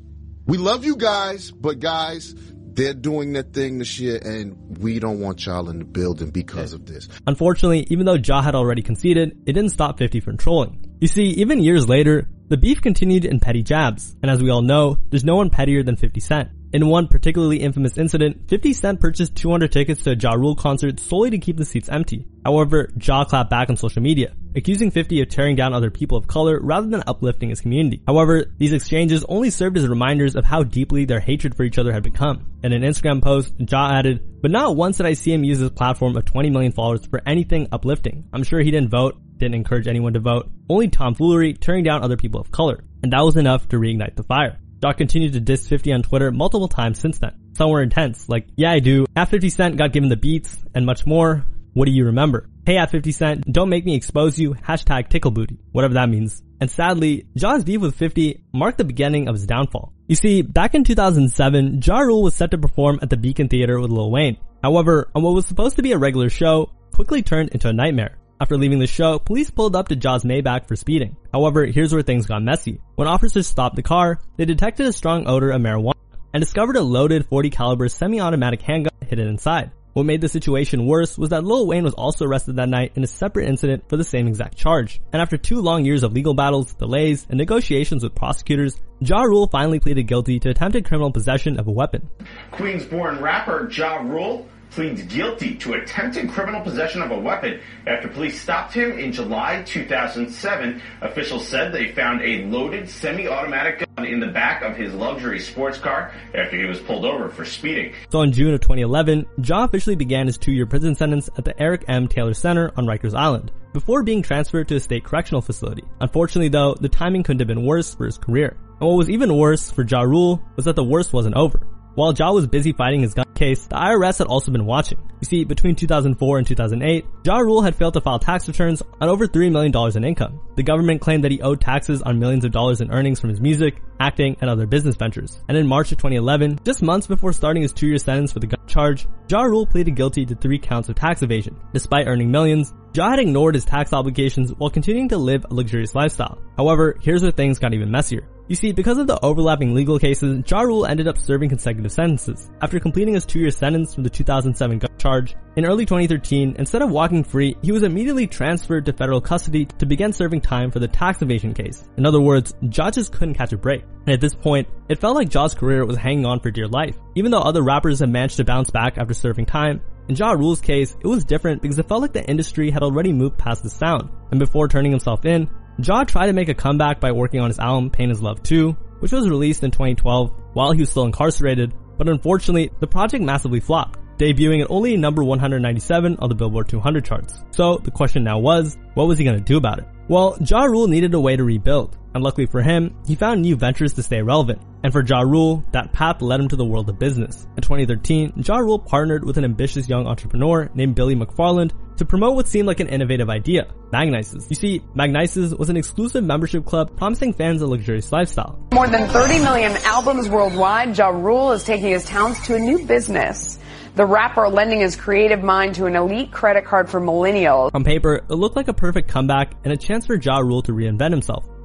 we love you guys, but guys, they're doing their thing this year and we don't want y'all in the building because of this. Unfortunately, even though Ja had already conceded, it didn't stop fifty from trolling. You see, even years later, the beef continued in petty jabs, and as we all know, there's no one pettier than fifty Cent. In one particularly infamous incident, fifty Cent purchased two hundred tickets to a Ja Rule concert solely to keep the seats empty. However, Ja clapped back on social media, accusing fifty of tearing down other people of color rather than uplifting his community. However, these exchanges only served as reminders of how deeply their hatred for each other had become. In an Instagram post, Ja added, "But not once did I see him use his platform of twenty million followers for anything uplifting. I'm sure he didn't vote, didn't encourage anyone to vote, only tomfoolery, tearing down other people of color. And that was enough to reignite the fire." Ja continued to diss fifty on Twitter multiple times since then. Some were intense, like, "Yeah, I do. At fifty Cent got given the beats," and much more. "What do you remember? Hey, at fifty Cent, don't make me expose you, hashtag tickle booty," whatever that means. And sadly, Ja's beef with fifty marked the beginning of his downfall. You see, back in two thousand seven, Ja Rule was set to perform at the Beacon Theater with Lil Wayne. However, on what was supposed to be a regular show, quickly turned into a nightmare. After leaving the show, police pulled up to Ja's Maybach for speeding. However, here's where things got messy. When officers stopped the car, they detected a strong odor of marijuana and discovered a loaded forty caliber semi-automatic handgun hidden inside. What made the situation worse was that Lil Wayne was also arrested that night in a separate incident for the same exact charge. And after two long years of legal battles, delays, and negotiations with prosecutors, Ja Rule finally pleaded guilty to attempted criminal possession of a weapon. Queens-born rapper Ja Rule pleads guilty to attempted criminal possession of a weapon after police stopped him in July two thousand seven. Officials said they found a loaded semi-automatic gun in the back of his luxury sports car after he was pulled over for speeding. So in June of twenty eleven, Ja officially began his two-year prison sentence at the Eric M. Taylor Center on Rikers Island, before being transferred to a state correctional facility. Unfortunately though, the timing couldn't have been worse for his career. And what was even worse for Ja Rule was that the worst wasn't over. While Ja was busy fighting his gun case, the I R S had also been watching. You see, between two thousand four and two thousand eight, Ja Rule had failed to file tax returns on over three million dollars in income. The government claimed that he owed taxes on millions of dollars in earnings from his music, acting, and other business ventures. And in March of twenty eleven, just months before starting his two-year sentence for the gun charge, Ja Rule pleaded guilty to three counts of tax evasion. Despite earning millions, Ja had ignored his tax obligations while continuing to live a luxurious lifestyle. However, here's where things got even messier. You see, because of the overlapping legal cases, Ja Rule ended up serving consecutive sentences. After completing his two-year sentence from the two thousand seven gun charge, in early twenty thirteen, instead of walking free, he was immediately transferred to federal custody to begin serving time for the tax evasion case. In other words, Ja just couldn't catch a break. And at this point, it felt like Ja's career was hanging on for dear life. Even though other rappers had managed to bounce back after serving time, in Ja Rule's case, it was different because it felt like the industry had already moved past the sound. And before turning himself in, Ja tried to make a comeback by working on his album Pain is Love two, which was released in twenty twelve while he was still incarcerated, but unfortunately, the project massively flopped, debuting at only number one hundred ninety-seven on the Billboard two hundred charts. So the question now was, what was he gonna do about it? Well, Ja Rule needed a way to rebuild, and luckily for him, he found new ventures to stay relevant. And for Ja Rule, that path led him to the world of business. In twenty thirteen, Ja Rule partnered with an ambitious young entrepreneur named Billy McFarland to promote what seemed like an innovative idea, Magnices. You see, Magnices was an exclusive membership club promising fans a luxurious lifestyle. More than thirty million albums worldwide, Ja Rule is taking his talents to a new business. The rapper lending his creative mind to an elite credit card for millennials. On paper, it looked like a perfect comeback and a chance for Ja Rule to reinvent himself.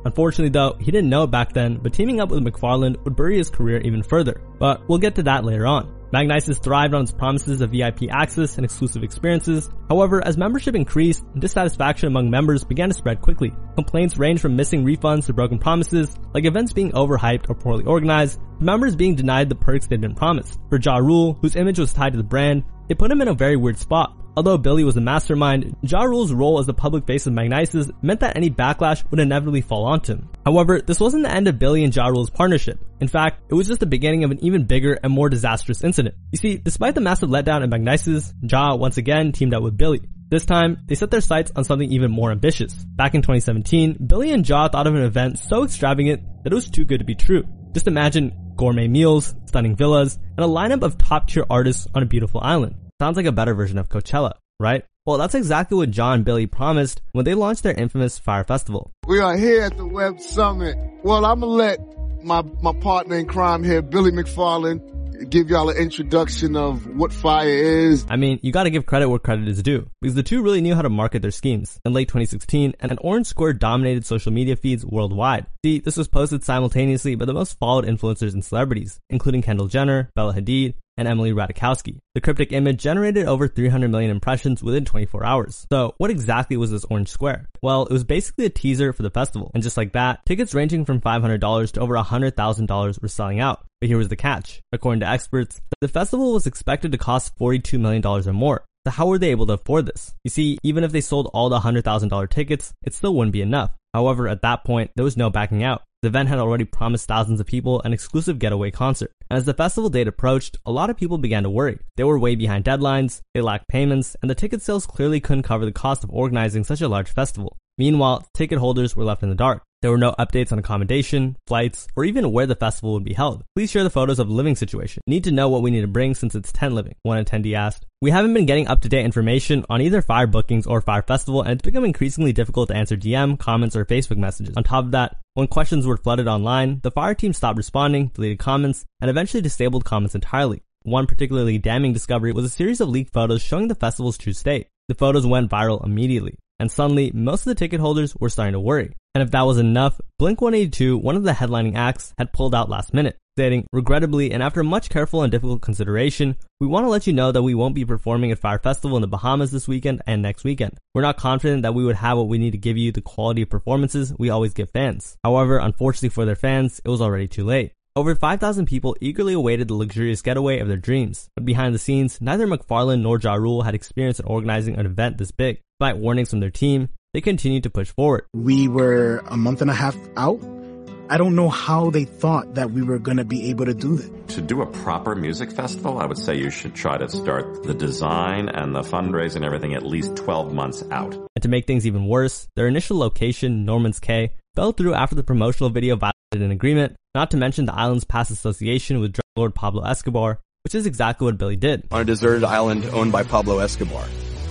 Unfortunately though, he didn't know it back then, but teaming up with McFarland would bury his career even further. But we'll get to that later on. Magnises thrived on its promises of V I P access and exclusive experiences. However, as membership increased, dissatisfaction among members began to spread quickly. Complaints ranged from missing refunds to broken promises, like events being overhyped or poorly organized, to members being denied the perks they'd been promised. For Ja Rule, whose image was tied to the brand, it put him in a very weird spot. Although Billy was the mastermind, Ja Rule's role as the public face of Magnises meant that any backlash would inevitably fall onto him. However, this wasn't the end of Billy and Ja Rule's partnership. In fact, it was just the beginning of an even bigger and more disastrous incident. You see, despite the massive letdown in Magnises, Ja once again teamed up with Billy. This time, they set their sights on something even more ambitious. Back in twenty seventeen, Billy and Ja thought of an event so extravagant that it was too good to be true. Just imagine gourmet meals, stunning villas, and a lineup of top-tier artists on a beautiful island. Sounds like a better version of Coachella, right? Well, that's exactly what Ja and Billy promised when they launched their infamous Fire Festival. We are here at the Web Summit. Well, I'm gonna let my, my partner in crime here, Billy McFarland, give y'all an introduction of what Fire is. I mean, you gotta give credit where credit is due, because the two really knew how to market their schemes. In late twenty sixteen, an orange square dominated social media feeds worldwide. See, this was posted simultaneously by the most followed influencers and celebrities, including Kendall Jenner, Bella Hadid, and Emily Ratajkowski. The cryptic image generated over three hundred million impressions within twenty-four hours. So what exactly was this orange square? Well, it was basically a teaser for the festival. And just like that, tickets ranging from five hundred dollars to over one hundred thousand dollars were selling out. But here was the catch. According to experts, the festival was expected to cost forty-two million dollars or more. So how were they able to afford this? You see, even if they sold all the one hundred thousand dollars tickets, it still wouldn't be enough. However, at that point, there was no backing out. The event had already promised thousands of people an exclusive getaway concert. And as the festival date approached, a lot of people began to worry. They were way behind deadlines, they lacked payments, and the ticket sales clearly couldn't cover the cost of organizing such a large festival. Meanwhile, ticket holders were left in the dark. There were no updates on accommodation, flights, or even where the festival would be held. Please share the photos of the living situation. Need to know what we need to bring since it's tent living, one attendee asked. We haven't been getting up-to-date information on either Fire bookings or Fire Festival, and it's become increasingly difficult to answer D M, comments, or Facebook messages. On top of that, when questions were flooded online, the Fire team stopped responding, deleted comments, and eventually disabled comments entirely. One particularly damning discovery was a series of leaked photos showing the festival's true state. The photos went viral immediately. And suddenly, most of the ticket holders were starting to worry. And if that was enough, Blink one eighty-two, one of the headlining acts, had pulled out last minute, stating, regrettably and after much careful and difficult consideration, we want to let you know that we won't be performing at Fire Festival in the Bahamas this weekend and next weekend. We're not confident that we would have what we need to give you the quality of performances we always give fans. However, unfortunately for their fans, it was already too late. Over five thousand people eagerly awaited the luxurious getaway of their dreams. But behind the scenes, neither McFarland nor Ja Rule had experience in organizing an event this big. Despite warnings from their team, they continued to push forward. We were a month and a half out. I don't know how they thought that we were going to be able to do that. To do a proper music festival, I would say you should try to start the design and the fundraising and everything at least twelve months out. And to make things even worse, their initial location, Norman's Cay, fell through after the promotional video violated an agreement, not to mention the island's past association with drug lord Pablo Escobar, which is exactly what Billy did. On a deserted island owned by Pablo Escobar.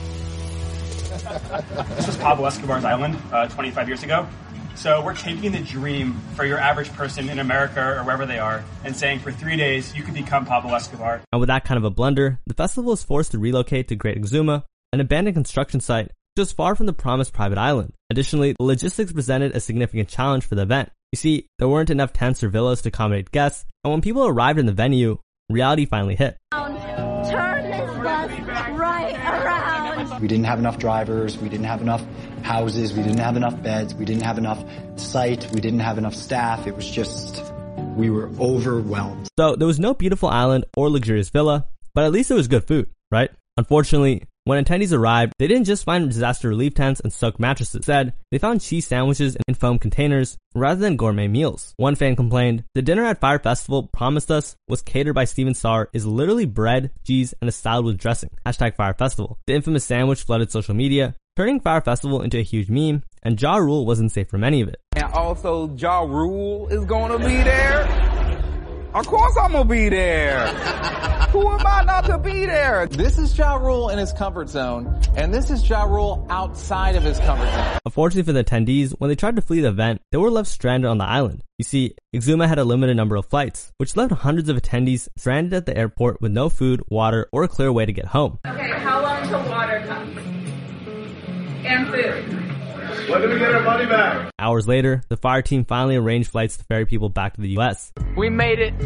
This was Pablo Escobar's island uh, twenty-five years ago. So we're taking the dream for your average person in America or wherever they are and saying for three days you could become Pablo Escobar. And with that kind of a blunder, the festival was forced to relocate to Great Exuma, an abandoned construction site just far from the promised private island. Additionally, the logistics presented a significant challenge for the event. You see, there weren't enough tents or villas to accommodate guests, and when people arrived in the venue, reality finally hit. Turn this bus right around. We didn't have enough drivers, we didn't have enough houses, we didn't have enough beds, we didn't have enough site, we didn't have enough staff. It was just, we were overwhelmed. So there was no beautiful island or luxurious villa, but at least there was good food, right? Unfortunately, when attendees arrived, they didn't just find disaster relief tents and soaked mattresses. Instead, they found cheese sandwiches in foam containers rather than gourmet meals. One fan complained, the dinner at Fire Festival promised us was catered by Steven Starr is literally bread, cheese, and a salad with dressing. Hashtag Fire Festival. The infamous sandwich flooded social media, turning Fire Festival into a huge meme, and Ja Rule wasn't safe from any of it. And also, Ja Rule is gonna be there. Of course I'm gonna be there. Who am I not to be there? This is Ja Rule in his comfort zone, and this is Ja Rule outside of his comfort zone. Unfortunately for the attendees, when they tried to flee the event, they were left stranded on the island. You see, Exuma had a limited number of flights, which left hundreds of attendees stranded at the airport with no food, water, or a clear way to get home. Okay, how long till water comes? And food. When do we get our money back? Hours later, the fire team finally arranged flights to ferry people back to the U S. We made it.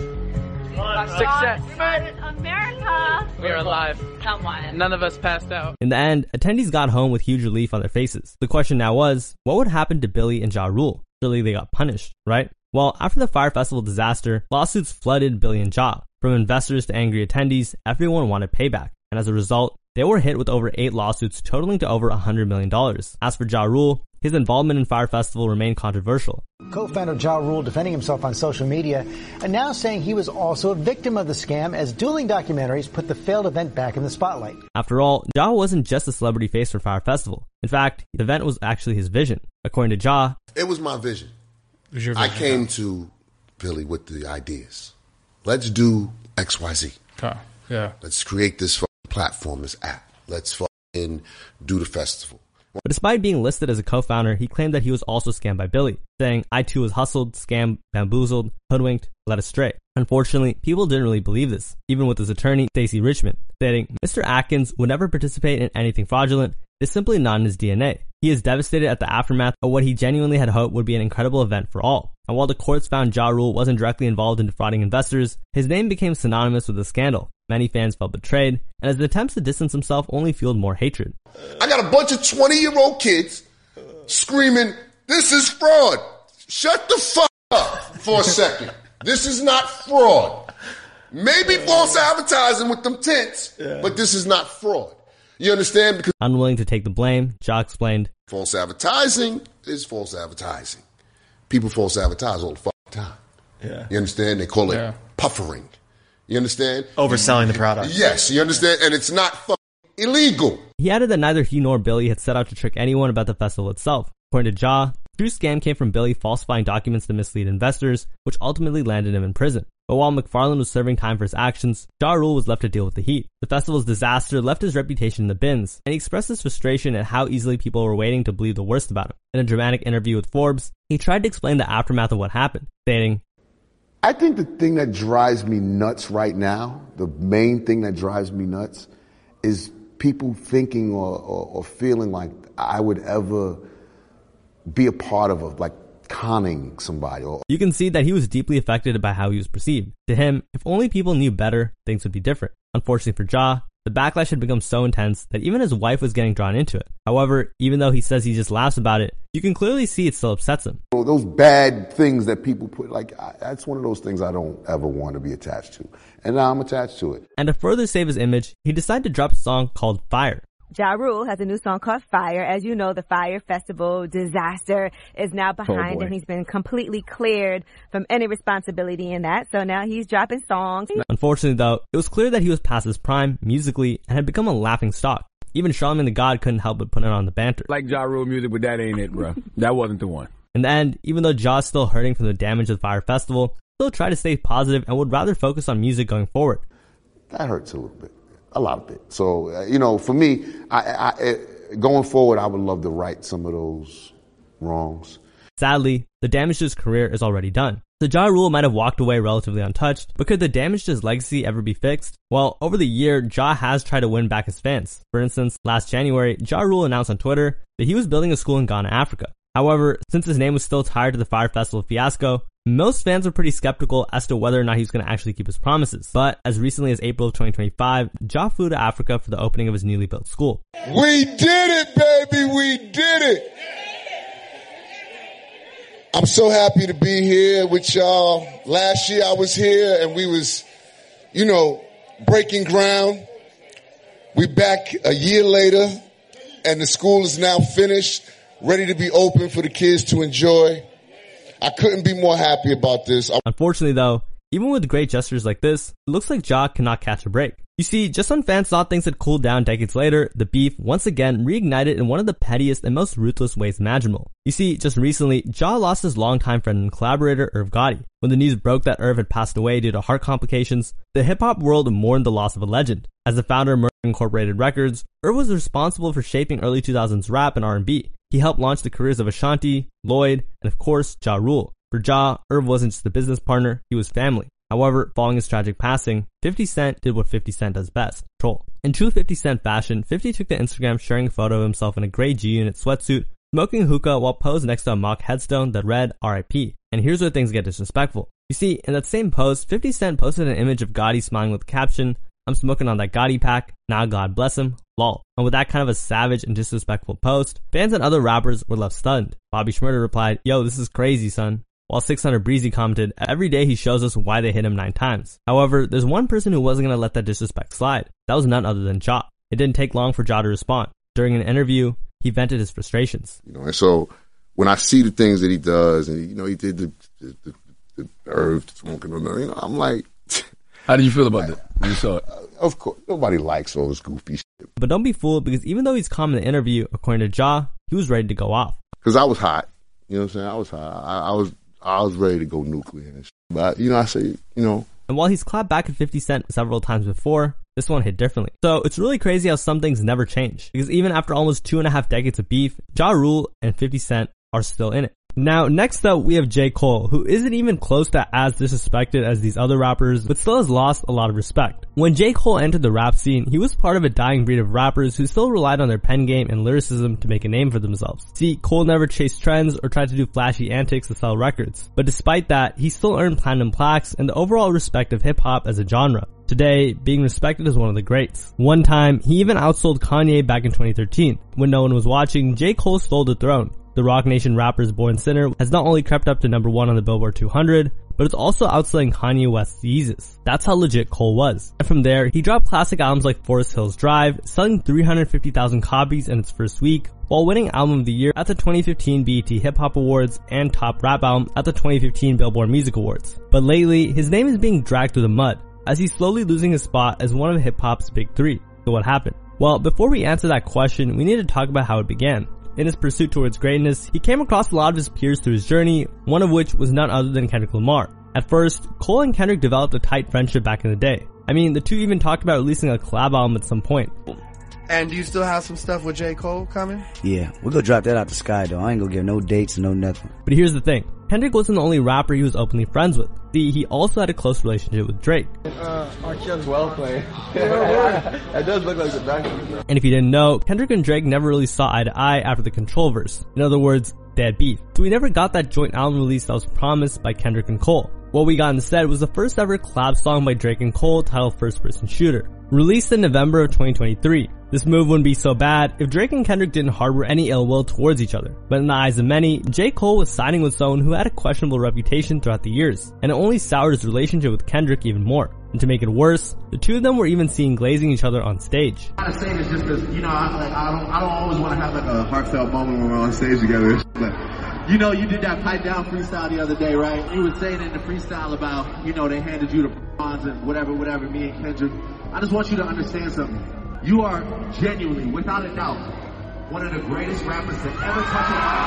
Success. We made it, America. We're alive. Come on. None of us passed out. In the end, attendees got home with huge relief on their faces. The question now was, what would happen to Billy and Ja Rule? Surely they got punished, right? Well, after the Fire Festival disaster, lawsuits flooded Billy and Ja. From investors to angry attendees, everyone wanted payback. And as a result, they were hit with over eight lawsuits totaling to over one hundred million dollars. As for Ja Rule, his involvement in Fire Festival remained controversial. Co-founder Ja Rule defending himself on social media and now saying he was also a victim of the scam as dueling documentaries put the failed event back in the spotlight. After all, Ja wasn't just a celebrity face for Fire Festival. In fact, the event was actually his vision. According to Ja, it was my vision. It was your vision. I came to Billy with the ideas. Let's do X Y Z. Okay. Yeah. Let's create this platform, this app. Let's fucking do the festival. But despite being listed as a co-founder, he claimed that he was also scammed by Billy, saying, I too was hustled, scammed, bamboozled, hoodwinked, led astray. Unfortunately, people didn't really believe this, even with his attorney, Stacey Richmond, stating, Mister Atkins would never participate in anything fraudulent. It's simply not in his D N A. He is devastated at the aftermath of what he genuinely had hoped would be an incredible event for all. And while the courts found Ja Rule wasn't directly involved in defrauding investors, his name became synonymous with the scandal. Many fans felt betrayed, and his attempts to distance himself only fueled more hatred. I got a bunch of twenty-year-old kids screaming, this is fraud. Shut the fuck up for a second. This is not fraud. Maybe false advertising with them tents, but this is not fraud. You understand? Because unwilling to take the blame, Ja explained, false advertising is false advertising. People false advertise all the fucking time. Yeah. You understand? They call it yeah. puffering. You understand? Overselling the product. Yes, you understand? And it's not fucking illegal. He added that neither he nor Billy had set out to trick anyone about the festival itself. According to Ja, the true scam came from Billy falsifying documents to mislead investors, which ultimately landed him in prison. But while McFarland was serving time for his actions, Ja Rule was left to deal with the heat. The festival's disaster left his reputation in the bins, and he expressed his frustration at how easily people were waiting to believe the worst about him. In a dramatic interview with Forbes, he tried to explain the aftermath of what happened, stating, I think the thing that drives me nuts right now, the main thing that drives me nuts, is people thinking or, or, or feeling like I would ever be a part of a, like, conning somebody. Or you can see that he was deeply affected by how he was perceived. To him, if only people knew better, things would be different. Unfortunately for Ja, the backlash had become so intense that even his wife was getting drawn into it. However, even though he says he just laughs about it, you can clearly see it still upsets him. Those bad things that people put, like, I, that's one of those things I don't ever want to be attached to. And now I'm attached to it. And to further save his image, he decided to drop a song called Fire. Ja Rule has a new song called Fire. As you know, the Fire Festival disaster is now behind oh him. He's been completely cleared from any responsibility in that. So now he's dropping songs. Unfortunately, though, it was clear that he was past his prime musically and had become a laughing stock. Even Charlamagne the God couldn't help but put it on the banter. Like Ja Rule music, but that ain't it, bro. That wasn't the one. In the end, even though Ja's still hurting from the damage of the Fire Festival, still tried to stay positive and would rather focus on music going forward. That hurts a little bit. A lot of it. So, uh, you know, for me, I, I, I, going forward, I would love to right some of those wrongs. Sadly, the damage to his career is already done. So Ja Rule might have walked away relatively untouched, but could the damage to his legacy ever be fixed? Well, over the year, Ja has tried to win back his fans. For instance, last January, Ja Rule announced on Twitter that he was building a school in Ghana, Africa. However, since his name was still tied to the Fire Festival fiasco, most fans were pretty skeptical as to whether or not he was going to actually keep his promises. But as recently as April of twenty twenty-five, Ja flew to Africa for the opening of his newly built school. We did it, baby! We did it! I'm so happy to be here with y'all. Last year I was here and we was, you know, breaking ground. We back a year later and the school is now finished, ready to be open for the kids to enjoy. I couldn't be more happy about this. Unfortunately though, even with great gestures like this, it looks like Ja cannot catch a break. You see, just when fans thought things had cooled down decades later, the beef once again reignited in one of the pettiest and most ruthless ways imaginable. You see, just recently, Ja lost his longtime friend and collaborator, Irv Gotti. When the news broke that Irv had passed away due to heart complications, the hip-hop world mourned the loss of a legend. As the founder of Murder Incorporated Records, Irv was responsible for shaping early two thousands rap and R and B. He helped launch the careers of Ashanti, Lloyd, and of course, Ja Rule. For Ja, Irv wasn't just a business partner, he was family. However, following his tragic passing, fifty Cent did what fifty Cent does best, troll. In true fifty Cent fashion, fifty took to Instagram sharing a photo of himself in a gray G-Unit sweatsuit smoking hookah while posed next to a mock headstone that read R I P. And here's where things get disrespectful. You see, in that same post, fifty Cent posted an image of Gotti smiling with the caption, "I'm smoking on that Gotti pack, now God bless him, lol." And with that kind of a savage and disrespectful post, fans and other rappers were left stunned. Bobby Shmurda replied, "Yo, this is crazy, son." While six hundred Breezy commented, "Every day he shows us why they hit him nine times. However, there's one person who wasn't gonna let that disrespect slide. That was none other than Ja. It didn't take long for Ja to respond. During an interview, he vented his frustrations. You know, and so when I see the things that he does, and you know, he did the the, the, the herb smoking, you know, I'm like, how did you feel about that when you saw it? Of course, nobody likes all this goofy shit. But don't be fooled, because even though he's calm in the interview, according to Ja, he was ready to go off. Because I was hot. You know what I'm saying? I was hot. I, I was I was ready to go nuclear and shit. But, you know, I say, you know. And while he's clapped back at fifty Cent several times before, this one hit differently. So it's really crazy how some things never change. Because even after almost two and a half decades of beef, Ja Rule and fifty Cent are still in it. Now, next up, we have J. Cole, who isn't even close to as disrespected as these other rappers, but still has lost a lot of respect. When J. Cole entered the rap scene, he was part of a dying breed of rappers who still relied on their pen game and lyricism to make a name for themselves. See, Cole never chased trends or tried to do flashy antics to sell records. But despite that, he still earned platinum plaques and the overall respect of hip-hop as a genre. Today, being respected as one of the greats. One time, he even outsold Kanye back in twenty thirteen. When no one was watching, J. Cole stole the throne. The Roc Nation rapper's Born Sinner has not only crept up to number one on the Billboard two hundred, but it's also outselling Kanye West's Yeezus. That's how legit Cole was. And from there, he dropped classic albums like Forest Hills Drive, selling three hundred fifty thousand copies in its first week, while winning Album of the Year at the twenty fifteen B E T Hip Hop Awards and Top Rap Album at the twenty fifteen Billboard Music Awards. But lately, his name is being dragged through the mud, as he's slowly losing his spot as one of hip hop's big three. So what happened? Well, before we answer that question, we need to talk about how it began. In his pursuit towards greatness, he came across a lot of his peers through his journey, one of which was none other than Kendrick Lamar. At first, Cole and Kendrick developed a tight friendship back in the day. I mean, the two even talked about releasing a collab album at some point. And do you still have some stuff with J. Cole coming? Yeah, we're gonna drop that out the sky though. I ain't gonna give no dates, no nothing. But here's the thing. Kendrick wasn't the only rapper he was openly friends with. See, he also had a close relationship with Drake. Uh, R. Kelly's well played. That does look like the background. And if you didn't know, Kendrick and Drake never really saw eye to eye after the Control verse. In other words, they had beef. So we never got that joint album release that was promised by Kendrick and Cole. What we got instead was the first ever collab song by Drake and Cole titled First Person Shooter, released in November of twenty twenty-three. This move wouldn't be so bad if Drake and Kendrick didn't harbor any ill will towards each other. But in the eyes of many, J. Cole was siding with someone who had a questionable reputation throughout the years, and it only soured his relationship with Kendrick even more. And to make it worse, the two of them were even seen glazing each other on stage. I'm not saying this just because, you know, I, like, I don't, I don't always want to have like a heartfelt moment when we're on stage together, but you know, you did that pipe down freestyle the other day, right? You were saying in the freestyle about, you know, they handed you the bronze and whatever, whatever, me and Kendrick. I just want you to understand something. You are genuinely, without a doubt, one of the greatest rappers to ever touch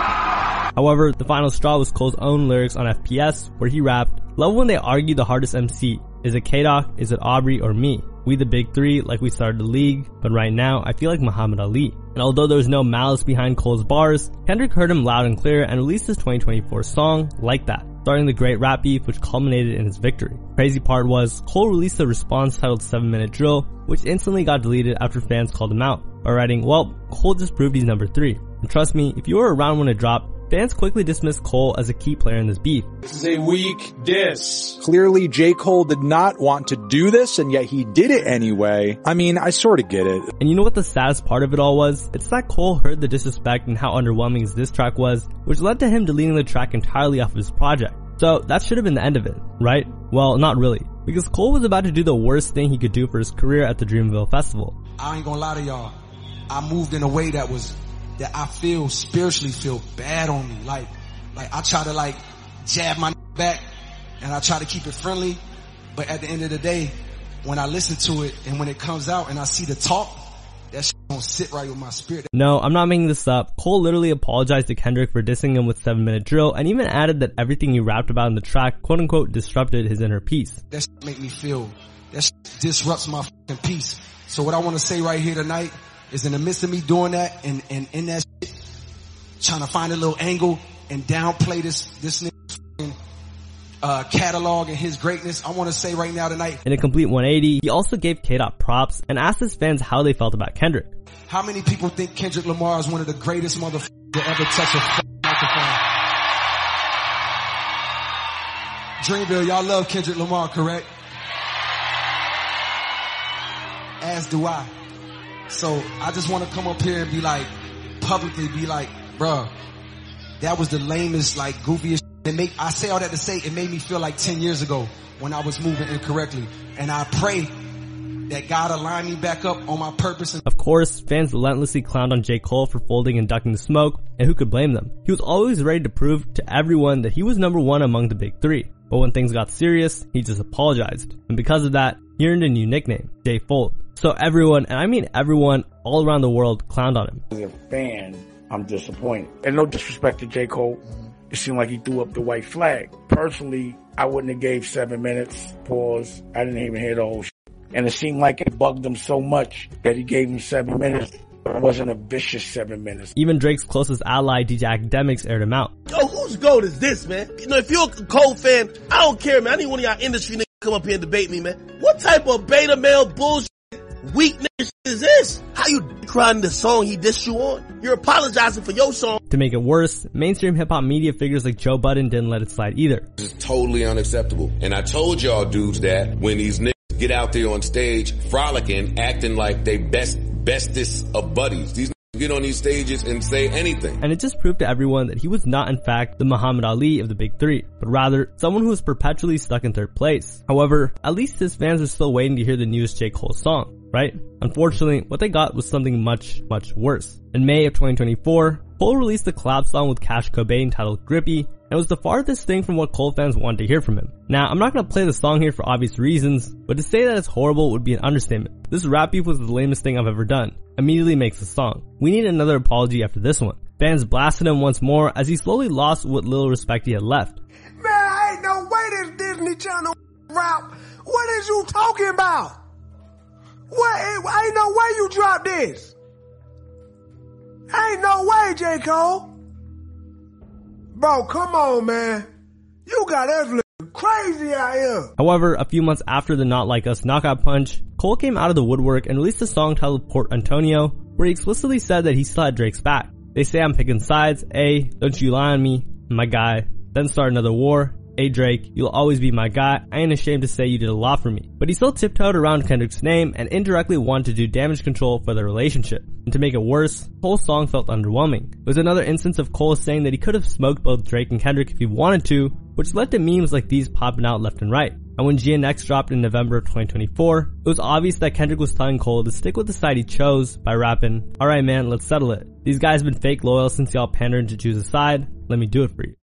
a mic. However, the final straw was Cole's own lyrics on F P S, where he rapped, "Love when they argue the hardest M C. Is it K-Doc, is it Aubrey, or me? We the big three, like we started the league, but right now, I feel like Muhammad Ali." And although there was no malice behind Cole's bars, Kendrick heard him loud and clear and released his twenty twenty-four song, Like That, starting the great rap beef which culminated in his victory. Crazy part was, Cole released a response titled seven minute Drill, which instantly got deleted after fans called him out, by writing, "Well, Cole just proved he's number three." And trust me, if you were around when it dropped, fans quickly dismissed Cole as a key player in this beef. This is a weak diss. Clearly, J. Cole did not want to do this, and yet he did it anyway. I mean, I sort of get it. And you know what the saddest part of it all was? It's that Cole heard the disrespect and how underwhelming his diss track was, which led to him deleting the track entirely off of his project. So that should have been the end of it, right? Well, not really. Because Cole was about to do the worst thing he could do for his career at the Dreamville Festival. I ain't gonna lie to y'all. I moved in a way that was that I feel spiritually feel bad on me. Like, like I try to like jab my back and I try to keep it friendly. But at the end of the day, when I listen to it and when it comes out and I see the talk, that shit don't sit right with my spirit. No, I'm not making this up. Cole literally apologized to Kendrick for dissing him with seven minute Drill and even added that everything he rapped about in the track quote unquote disrupted his inner peace. That shit make me feel, that shit disrupts my fucking peace. So what I want to say right here tonight is in the midst of me doing that and, and in that shit, trying to find a little angle and downplay this, this nigga's uh, catalog and his greatness, I want to say right now tonight. In a complete one eighty, he also gave K-Dot props and asked his fans how they felt about Kendrick. How many people think Kendrick Lamar is one of the greatest motherfuckers to ever touch a f- microphone. Dreamville, y'all love Kendrick Lamar, correct? As do I. So I just want to come up here and be like, publicly be like, bruh, that was the lamest, like, goofiest shit. It make, I say all that to say it made me feel like ten years ago when I was moving incorrectly. And I pray that God align me back up on my purpose. Of course, fans relentlessly clowned on J. Cole for folding and ducking the smoke, and who could blame them? He was always ready to prove to everyone that he was number one among the big three. But when things got serious, he just apologized. And because of that, he earned a new nickname, J. Fold. So everyone, and I mean everyone, all around the world clowned on him. As a fan, I'm disappointed. And no disrespect to J. Cole, it seemed like he threw up the white flag. Personally, I wouldn't have gave seven minutes. Pause. I didn't even hear the whole shit. And it seemed like it bugged him so much that he gave him seven minutes. It wasn't a vicious seven minutes. Even Drake's closest ally, D J Akademiks, aired him out. Yo, whose goat is this, man? You know, if you're a Cole fan, I don't care, man. I need one of y'all industry niggas come up here and debate me, man. What type of beta male bullshit, weak nigga is this? How you crying the song he dissed you on? You're apologizing for your song. To make it worse, mainstream hip-hop media figures like Joe Budden didn't let it slide either. This is totally unacceptable. And I told y'all dudes that when these niggas get out there on stage frolicking, acting like they best, bestest of buddies. These get on these stages and say anything. And it just proved to everyone that he was not in fact the Muhammad Ali of the big three, but rather someone who was perpetually stuck in third place. However, at least his fans are still waiting to hear the newest J. Cole song, right? Unfortunately, what they got was something much, much worse. In May of twenty twenty-four, Cole released a collab song with Cash Cobain titled Grippy, and it was the farthest thing from what Cole fans wanted to hear from him. Now, I'm not gonna play the song here for obvious reasons, but to say that it's horrible would be an understatement. This rap beef was the lamest thing I've ever done. Immediately makes the song. We need another apology after this one. Fans blasted him once more as he slowly lost what little respect he had left. Man, ain't no way this Disney Channel rap. What is you talking about? What? Ain't no way you dropped this. Ain't no way, J. Cole. Bro, come on, man. You got us looking crazy out here. However, a few months after the Not Like Us knockout punch, Cole came out of the woodwork and released a song titled Port Antonio, where he explicitly said that he still had Drake's back. They say I'm picking sides, A, don't you lie on me, my guy, then start another war, A Drake, you'll always be my guy, I ain't ashamed to say you did a lot for me. But he still tiptoed around Kendrick's name and indirectly wanted to do damage control for their relationship. And to make it worse, Cole's song felt underwhelming. It was another instance of Cole saying that he could have smoked both Drake and Kendrick if he wanted to, which led to memes like these popping out left and right. And when G N X dropped in November of twenty twenty-four, it was obvious that Kendrick was telling Cole to stick with the side he chose by rapping, alright man, let's settle it. These guys have been fake loyal since y'all pandered to choose a side, let me do it for you.